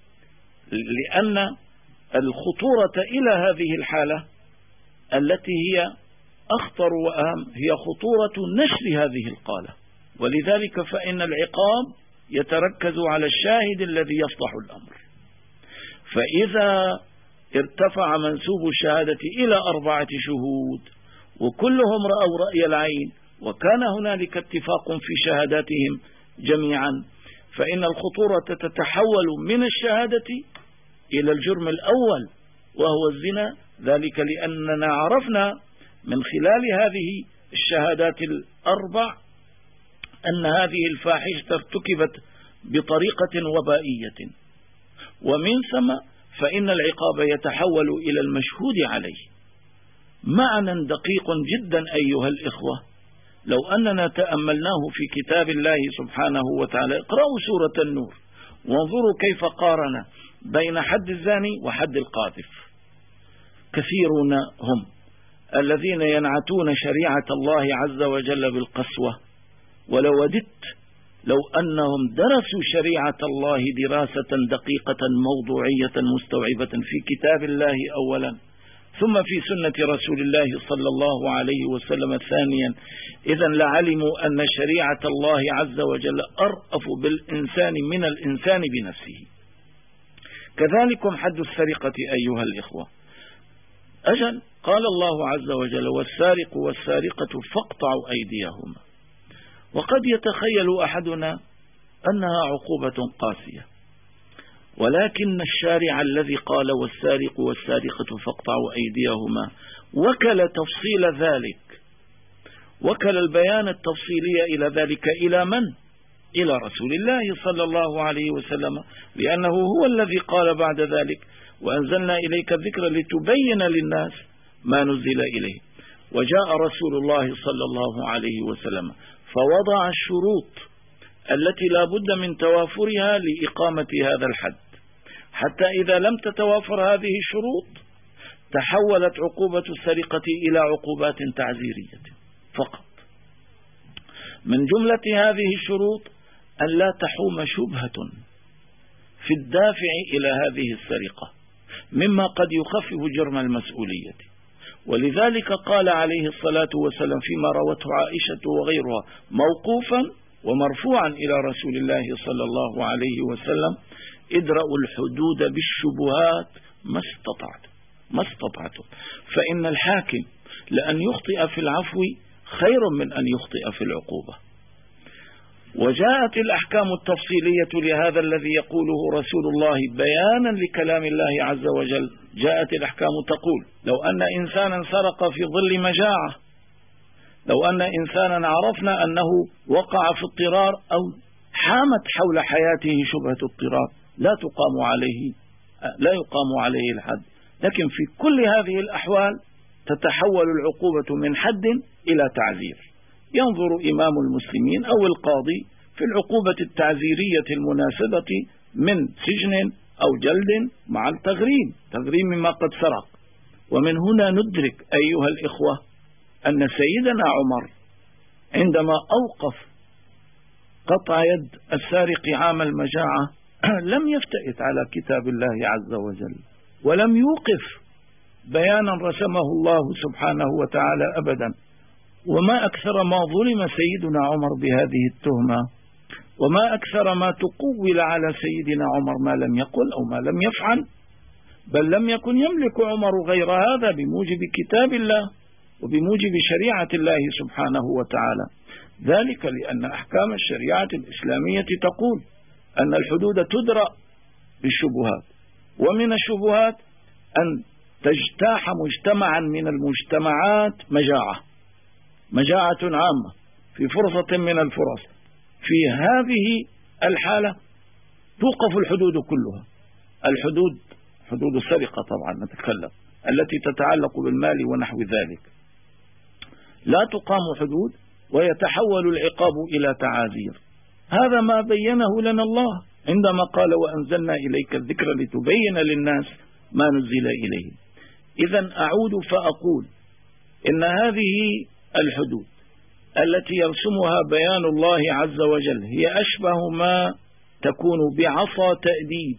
لأن الخطورة إلى هذه الحالة التي هي أخطر وأهم هي خطورة نشر هذه القالة، ولذلك فإن العقاب يتركز على الشاهد الذي يصلح الأمر. فإذا ارتفع منسوب الشهادة إلى أربعة شهود وكلهم رأوا رأي العين وكان هنالك اتفاق في شهاداتهم جميعا، فإن الخطورة تتحول من الشهادة إلى الجرم الأول وهو الزنا، ذلك لأننا عرفنا من خلال هذه الشهادات الأربع أن هذه الفاحشة ارتكبت بطريقة وبائية، ومن ثم فإن العقاب يتحول إلى المشهود عليه. معنى دقيق جدا أيها الإخوة لو أننا تأملناه في كتاب الله سبحانه وتعالى. اقرأوا سورة النور وانظروا كيف قارن بين حد الزاني وحد القاذف. كثيرون هم الذين ينعتون شريعة الله عز وجل بالقسوة، ولو وددت لو أنهم درسوا شريعة الله دراسة دقيقة موضوعية مستوعبة في كتاب الله أولا ثم في سنة رسول الله صلى الله عليه وسلم ثانيا، إذن لعلموا أن شريعة الله عز وجل أرأف بالإنسان من الإنسان بنفسه. كذلكم حد السرقة أيها الإخوة. أجل قال الله عز وجل والسارق والسارقة فاقطعوا أيديهما، وقد يتخيل أحدنا أنها عقوبة قاسية، ولكن الشارع الذي قال والسارق والسارقة فاقطعوا أيديهما وكل تفصيل ذلك، وكل البيان التفصيلي إلى ذلك إلى من؟ إلى رسول الله صلى الله عليه وسلم، لأنه هو الذي قال بعد ذلك وأنزلنا إليك الذكر لتبين للناس ما نزل إليه. وجاء رسول الله صلى الله عليه وسلم فوضع الشروط التي لا بد من توافرها لإقامة هذا الحد، حتى إذا لم تتوافر هذه الشروط تحولت عقوبة السرقة إلى عقوبات تعزيرية فقط. من جملة هذه الشروط أن لا تحوم شبهة في الدافع إلى هذه السرقة مما قد يخفف جرم المسؤولية، ولذلك قال عليه الصلاة والسلام فيما روته عائشة وغيرها موقوفا ومرفوعا إلى رسول الله صلى الله عليه وسلم ادرأوا الحدود بالشبهات ما استطعتم ما استطعتم فإن الحاكم لأن يخطئ في العفو خير من أن يخطئ في العقوبة. وجاءت الأحكام التفصيلية لهذا الذي يقوله رسول الله بيانا لكلام الله عز وجل. جاءت الأحكام تقول لو أن إنسانا سرق في ظل مجاعة، لو أن إنسانا عرفنا أنه وقع في اضطرار أو حامت حول حياته شبهة اضطرار لا تقام عليه لا يقام عليه الحد، لكن في كل هذه الأحوال تتحول العقوبة من حد إلى تعزير. ينظر إمام المسلمين أو القاضي في العقوبة التعزيرية المناسبة من سجن أو جلد مع التغريم تغريم مما قد سرق. ومن هنا ندرك أيها الإخوة أن سيدنا عمر عندما أوقف قطع يد السارق عام المجاعة لم يفتئت على كتاب الله عز وجل ولم يوقف بيانا رسمه الله سبحانه وتعالى أبدا. وما أكثر ما ظلم سيدنا عمر بهذه التهمة، وما أكثر ما تقول على سيدنا عمر ما لم يقل أو ما لم يفعل، بل لم يكن يملك عمر غير هذا بموجب كتاب الله وبموجب شريعة الله سبحانه وتعالى. ذلك لأن أحكام الشريعة الإسلامية تقول أن الحدود تدرأ بالشبهات، ومن الشبهات أن تجتاح مجتمعا من المجتمعات مجاعة مجاعة عامة في فرصة من الفرص. في هذه الحالة توقف الحدود كلها، الحدود حدود السرقة طبعا نتكلم التي تتعلق بالمال ونحو ذلك، لا تقام حدود ويتحول العقاب إلى تعازير. هذا ما بينه لنا الله عندما قال وأنزلنا إليك الذكر لتبين للناس ما نزل إليه. إذن أعود فأقول إن هذه الحدود التي يرسمها بيان الله عز وجل هي أشبه ما تكون بعصا تأديب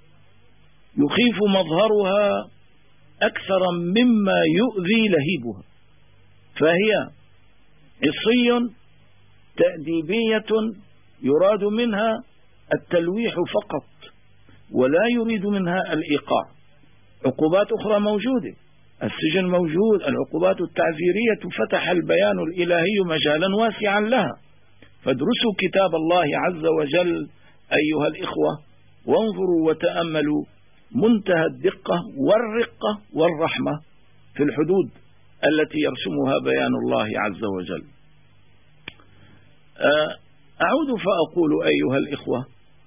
يخيف مظهرها أكثر مما يؤذي لهيبها. فهي عصي تأديبية يراد منها التلويح فقط ولا يريد منها الإيقاع. عقوبات أخرى موجودة، السجن موجود، العقوبات التعزيرية فتح البيان الإلهي مجالا واسعا لها. فادرسوا كتاب الله عز وجل أيها الإخوة، وانظروا وتأملوا منتهى الدقة والرقة والرحمة في الحدود التي يرسمها بيان الله عز وجل. أعود فأقول أيها الإخوة،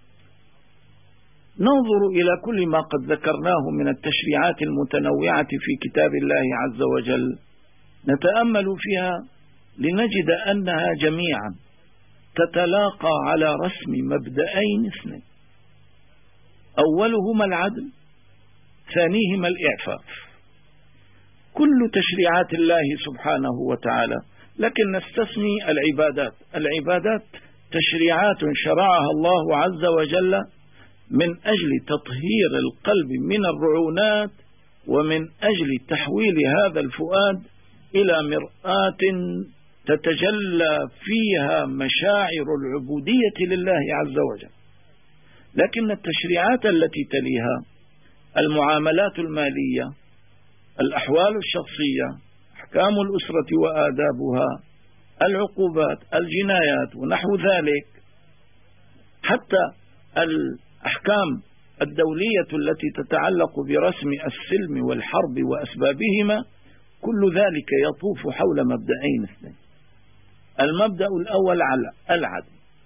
ننظر إلى كل ما قد ذكرناه من التشريعات المتنوعة في كتاب الله عز وجل، نتأمل فيها لنجد أنها جميعا تتلاقى على رسم مبدأين اثنين، أولهما العدل، ثانيهما الإعفاف. كل تشريعات الله سبحانه وتعالى، لكن نستثني العبادات. العبادات تشريعات شرعها الله عز وجل من أجل تطهير القلب من الرعونات، ومن أجل تحويل هذا الفؤاد إلى مرآة تتجلى فيها مشاعر العبودية لله عز وجل. لكن التشريعات التي تليها المعاملات المالية، الأحوال الشخصية، أحكام الأسرة وآدابها، العقوبات، الجنايات ونحو ذلك، حتى الأحكام الدولية التي تتعلق برسم السلم والحرب وأسبابهما، كل ذلك يطوف حول مبدأين اثنين. المبدأ الأول على العدل،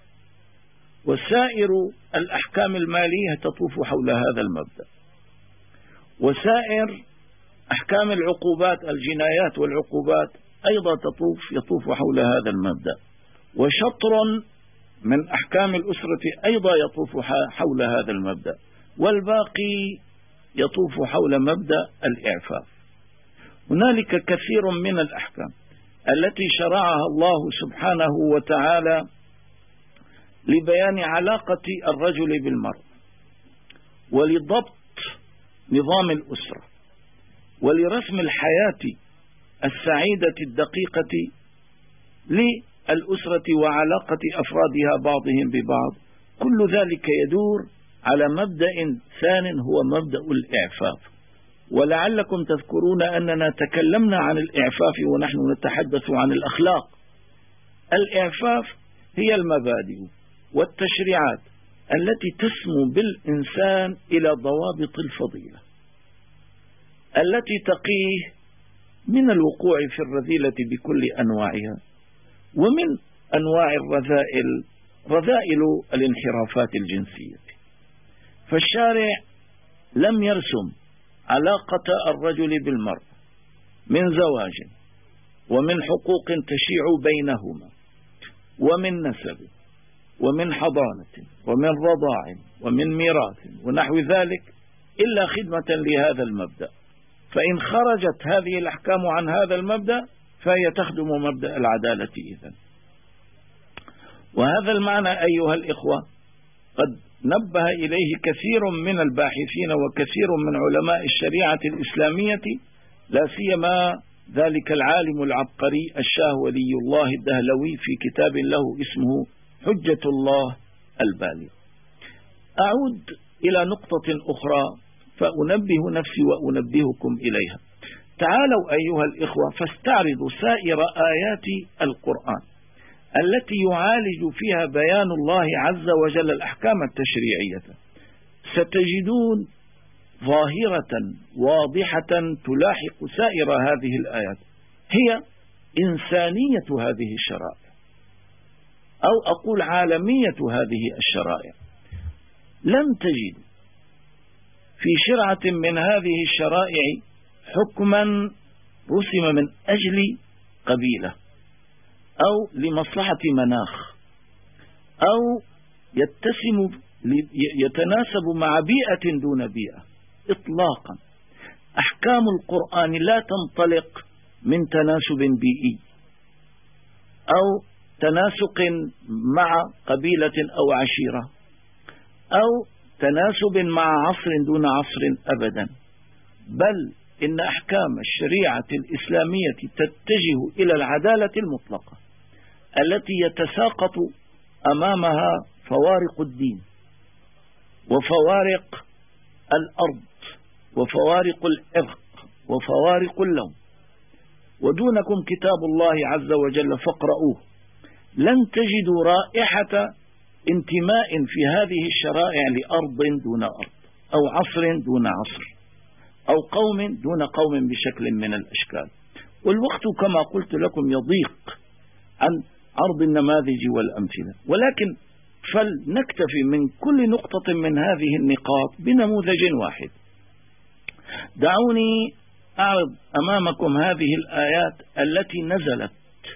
وسائر الأحكام المالية تطوف حول هذا المبدأ، وسائر أحكام العقوبات، الجنايات والعقوبات أيضا تطوف يطوف حول هذا المبدأ، وشطر من أحكام الأسرة أيضا يطوف حول هذا المبدأ، والباقي يطوف حول مبدأ الإعفاف. هنالك كثير من الأحكام التي شرعها الله سبحانه وتعالى لبيان علاقة الرجل بالمرأة، ولضبط نظام الأسرة، ولرسم الحياة السعيدة الدقيقة للأسرة وعلاقة أفرادها بعضهم ببعض. كل ذلك يدور على مبدأ ثان هو مبدأ الإعفاف. ولعلكم تذكرون أننا تكلمنا عن الإعفاف ونحن نتحدث عن الأخلاق. الإعفاف هي المبادئ والتشريعات التي تسمو بالإنسان إلى ضوابط الفضيلة، التي تقيه من الوقوع في الرذيلة بكل أنواعها، ومن أنواع الرذائل رذائل الانحرافات الجنسية. فالشارع لم يرسم علاقة الرجل بالمرأة من زواج، ومن حقوق تشيع بينهما، ومن نسب، ومن حضانة، ومن رضاع، ومن ميراث ونحو ذلك، إلا خدمة لهذا المبدأ. فإن خرجت هذه الأحكام عن هذا المبدأ فهي تخدم مبدأ العدالة إذن. وهذا المعنى أيها الإخوة قد نبه إليه كثير من الباحثين وكثير من علماء الشريعة الإسلامية، لا سيما ذلك العالم العبقري الشاه ولي الله الدهلوي في كتاب له اسمه حجة الله البالغ. أعود إلى نقطة أخرى فأنبه نفسي وأنبهكم إليها. تعالوا أيها الإخوة فاستعرضوا سائر آيات القرآن التي يعالج فيها بيان الله عز وجل الأحكام التشريعية، ستجدون ظاهرة واضحة تلاحق سائر هذه الآيات، هي إنسانية هذه الشرائع، أو أقول عالمية هذه الشرائع. لن تجد في شرعة من هذه الشرائع حكما رسم من أجل قبيلة أو لمصلحة مناخ أو يتسم يتناسب مع بيئة دون بيئة إطلاقا. أحكام القرآن لا تنطلق من تناسب بيئي أو تناسق مع قبيلة أو عشيرة أو تناسب مع عصر دون عصر أبدا، بل إن أحكام الشريعة الإسلامية تتجه إلى العدالة المطلقة التي يتساقط أمامها فوارق الدين وفوارق الأرض وفوارق العرق وفوارق اللون. ودونكم كتاب الله عز وجل فاقرؤوه، لن تجدوا رائحة انتماء في هذه الشرائع لأرض دون أرض، أو عصر دون عصر، أو قوم دون قوم بشكل من الأشكال. والوقت كما قلت لكم يضيق عن عرض النماذج والأمثلة، ولكن فلنكتفي من كل نقطة من هذه النقاط بنموذج واحد. دعوني أعرض أمامكم هذه الآيات التي نزلت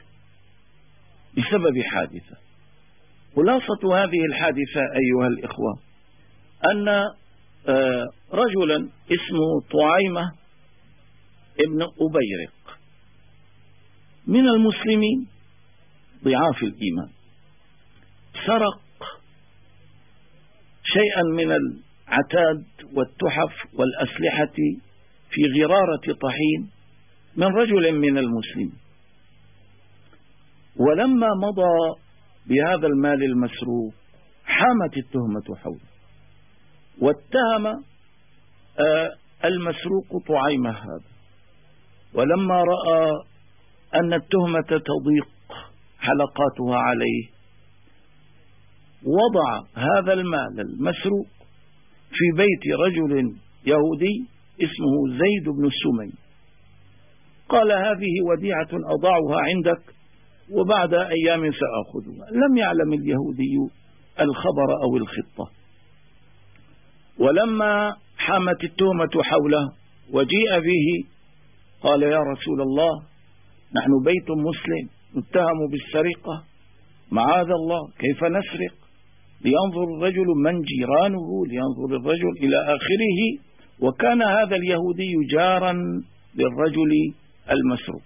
بسبب حادثة. خلاصة هذه الحادثة أيها الإخوة أن رجلا اسمه طعيمة ابن أبيرق من المسلمين ضعاف الإيمان سرق شيئا من العتاد والتحف والأسلحة في غرارة طحين من رجل من المسلمين، ولما مضى بهذا المال المسروق حامت التهمة حوله، واتهم المسروق طعيمة هذا، ولما رأى أن التهمة تضيق حلقاتها عليه وضع هذا المال المسروق في بيت رجل يهودي اسمه زيد بن السمي. قال هذه وديعة أضعها عندك وبعد أيام سأخذها. لم يعلم اليهودي الخبر أو الخطة. ولما حامت التهمة حوله وجيء به قال يا رسول الله نحن بيت مسلم نتهم بالسرقة، معاذ الله كيف نسرق؟ لينظر الرجل من جيرانه، لينظر الرجل إلى آخره. وكان هذا اليهودي جارا للرجل المسروق،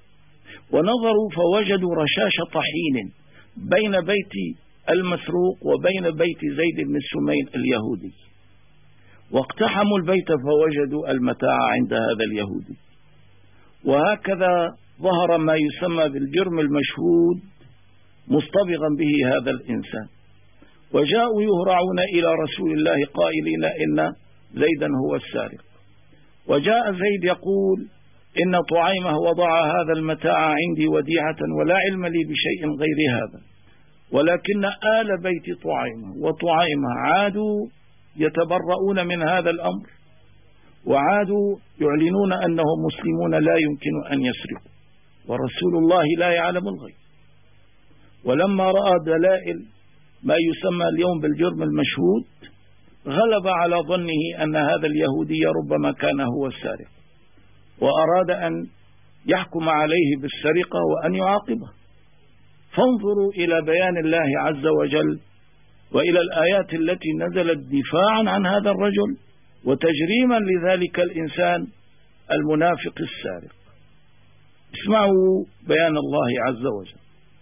ونظروا فوجدوا رشاش طحين بين بيت المسروق وبين بيت زيد بن السمين اليهودي، واقتحموا البيت فوجدوا المتاع عند هذا اليهودي. وهكذا ظهر ما يسمى بالجرم المشهود مصطبغا به هذا الإنسان، وجاءوا يهرعون إلى رسول الله قائلين إن زيدا هو السارق. وجاء زيد يقول إن طعيمة وضع هذا المتاع عندي وديعة ولا علم لي بشيء غير هذا، ولكن آل بيت طعيمة وطعيمة عادوا يتبرؤون من هذا الأمر، وعادوا يعلنون أنهم مسلمون لا يمكن أن يسرقوا، ورسول الله لا يعلم الغيب. ولما رأى دلائل ما يسمى اليوم بالجرم المشهود غلب على ظنه أن هذا اليهودي ربما كان هو السارق، وأراد أن يحكم عليه بالسرقة وأن يعاقبه. فانظروا إلى بيان الله عز وجل وإلى الآيات التي نزلت دفاعا عن هذا الرجل وتجريما لذلك الإنسان المنافق السارق. اسمعوا بيان الله عز وجل: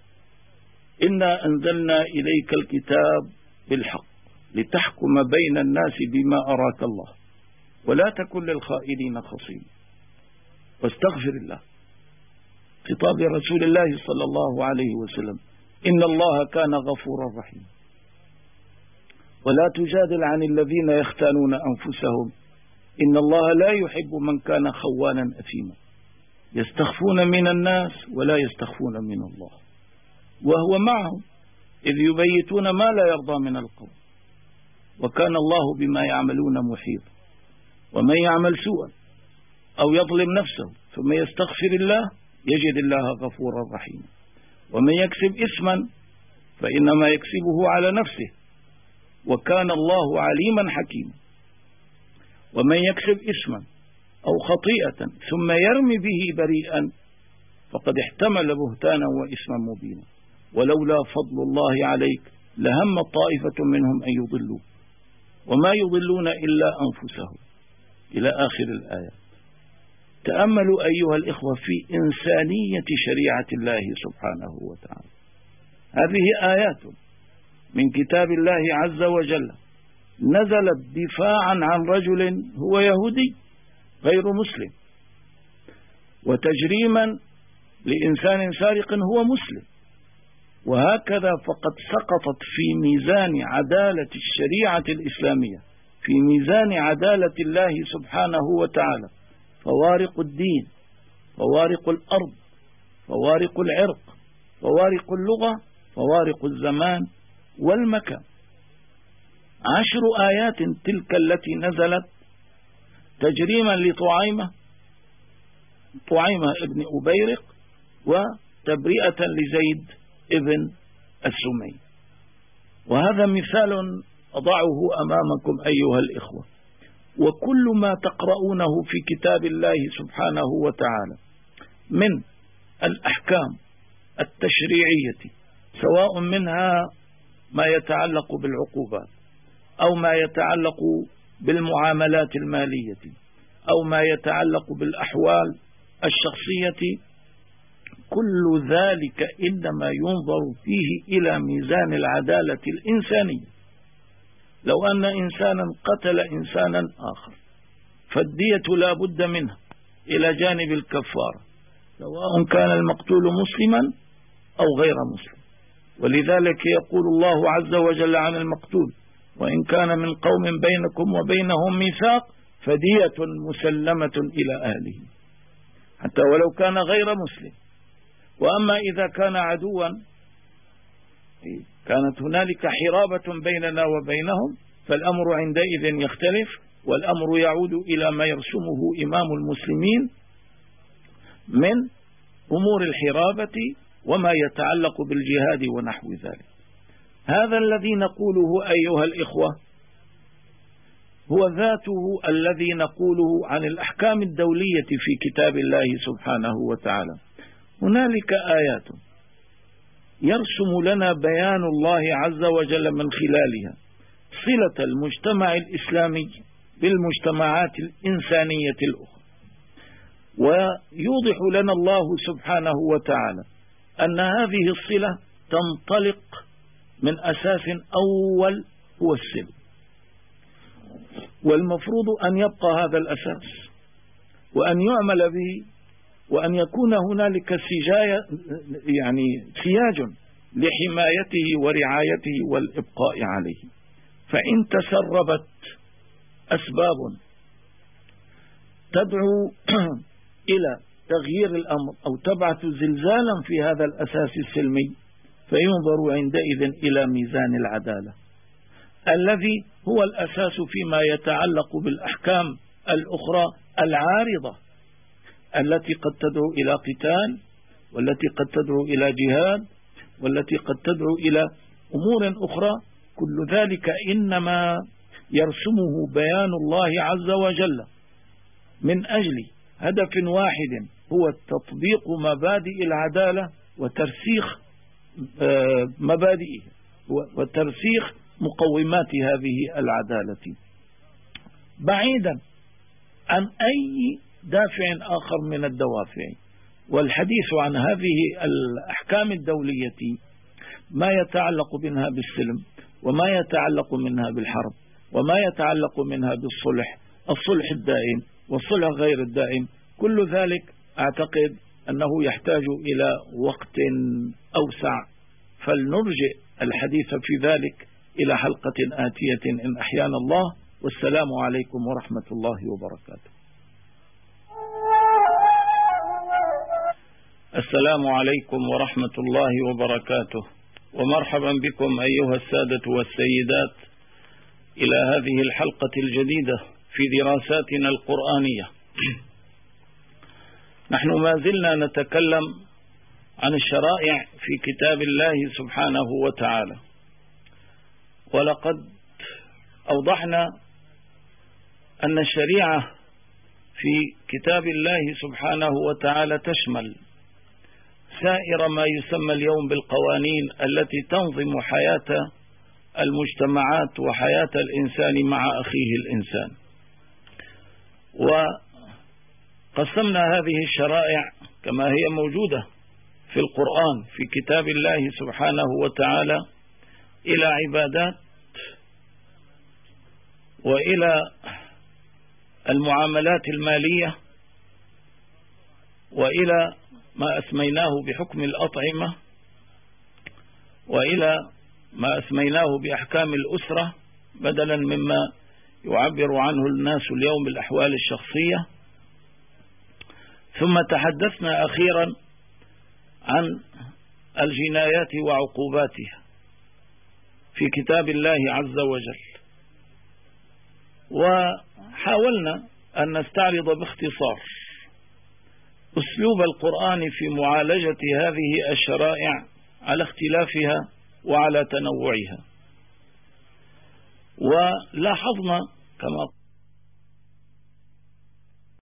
إنا أنزلنا إليك الكتاب بالحق لتحكم بين الناس بما أراك الله ولا تكن للخائنين خصيما واستغفر الله. خطاب رسول الله صلى الله عليه وسلم: إن الله كان غفورا رحيما. ولا تجادل عن الذين يختانون أنفسهم إن الله لا يحب من كان خوانا أثيما يستخفون من الناس ولا يستخفون من الله وهو معهم إذ يبيتون ما لا يرضى من القول وكان الله بما يعملون محيطا. ومن يعمل سوءا أو يظلم نفسه ثم يستغفر الله يجد الله غفورا رحيما. ومن يكسب إثما فإنما يكسبه على نفسه وكان الله عليما حكيما. ومن يكسب إثما أو خطيئة ثم يرمي به بريئا فقد احتمل بهتانا وإثما مبينا. ولولا فضل الله عليك لهم طائفة منهم أن يضلوا وما يضلون إلا أنفسهم، إلى آخر الآيات. تأملوا أيها الإخوة في إنسانية شريعة الله سبحانه وتعالى. هذه آيات من كتاب الله عز وجل نزلت دفاعا عن رجل هو يهودي غير مسلم، وتجريما لإنسان سارق هو مسلم. وهكذا فقد سقطت في ميزان عدالة الشريعة الإسلامية، في ميزان عدالة الله سبحانه وتعالى، فوارق الدين، فوارق الأرض، فوارق العرق، فوارق اللغة، فوارق الزمان والمكان. عشر آيات تلك التي نزلت تجريما لطعيمة طعيمة ابن أبيرق، وتبرئة لزيد ابن السمي. وهذا مثال أضعه أمامكم أيها الإخوة. وكل ما تقرؤونه في كتاب الله سبحانه وتعالى من الأحكام التشريعية، سواء منها ما يتعلق بالعقوبات، أو ما يتعلق بالمعاملات المالية، أو ما يتعلق بالأحوال الشخصية، كل ذلك إنما ينظر فيه إلى ميزان العدالة الإنسانية. لو أن إنسانا قتل إنسانا آخر فالدية لا بد منها إلى جانب الكفارة، سواء كان المقتول مسلما أو غير مسلم. ولذلك يقول الله عز وجل عن المقتول: وإن كان من قوم بينكم وبينهم ميثاق فدية مسلمة إلى أهله، حتى ولو كان غير مسلم. وأما إذا كان عدوا كانت هنالك حرابة بيننا وبينهم، فالأمر عندئذ يختلف، والأمر يعود إلى ما يرسمه إمام المسلمين من أمور الحرابة وما يتعلق بالجهاد ونحو ذلك. هذا الذي نقوله أيها الإخوة هو ذاته الذي نقوله عن الأحكام الدولية في كتاب الله سبحانه وتعالى. هنالك آيات يرسم لنا بيان الله عز وجل من خلالها صلة المجتمع الإسلامي بالمجتمعات الإنسانية الأخرى، ويوضح لنا الله سبحانه وتعالى أن هذه الصلة تنطلق من أساس أول هو السلم، والمفروض أن يبقى هذا الأساس وأن يعمل به، وأن يكون هنالك سجاية يعني سياج لحمايته ورعايته والإبقاء عليه. فإن تسربت أسباب تدعو إلى تغيير الأمر أو تبعث زلزالا في هذا الأساس السلمي، فينظر عندئذ إلى ميزان العدالة الذي هو الأساس فيما يتعلق بالأحكام الأخرى العارضة التي قد تدعو إلى قتال، والتي قد تدعو إلى جهاد، والتي قد تدعو إلى أمور أخرى. كل ذلك إنما يرسمه بيان الله عز وجل من أجل هدف واحد، هو تطبيق مبادئ العدالة وترسيخ مبادئه وترسيخ مقومات هذه العدالة، بعيدا عن أي دافع آخر من الدوافع. والحديث عن هذه الأحكام الدولية ما يتعلق منها بالسلم، وما يتعلق منها بالحرب، وما يتعلق منها بالصلح، الصلح الدائم والصلح غير الدائم، كل ذلك أعتقد أنه يحتاج إلى وقت أوسع، فلنرجع الحديث في ذلك إلى حلقة آتية إن أحيانا الله. والسلام عليكم ورحمة الله وبركاته. السلام عليكم ورحمة الله وبركاته، ومرحبا بكم أيها السادة والسيدات إلى هذه الحلقة الجديدة في دراساتنا القرآنية. نحن ما زلنا نتكلم عن الشرائع في كتاب الله سبحانه وتعالى، ولقد أوضحنا أن الشريعة في كتاب الله سبحانه وتعالى تشمل سائر ما يسمى اليوم بالقوانين التي تنظم حياة المجتمعات وحياة الإنسان مع أخيه الإنسان. وقسمنا هذه الشرائع كما هي موجودة في القرآن في كتاب الله سبحانه وتعالى إلى عبادات وإلى المعاملات المالية، وإلى ما أسميناه بحكم الأطعمة، وإلى ما أسميناه بأحكام الأسرة بدلا مما يعبر عنه الناس اليوم بالأحوال الشخصية. ثم تحدثنا أخيرا عن الجنايات وعقوباتها في كتاب الله عز وجل، وحاولنا أن نستعرض باختصار أسلوب القرآن في معالجة هذه الشرائع على اختلافها وعلى تنوعها. ولاحظنا كما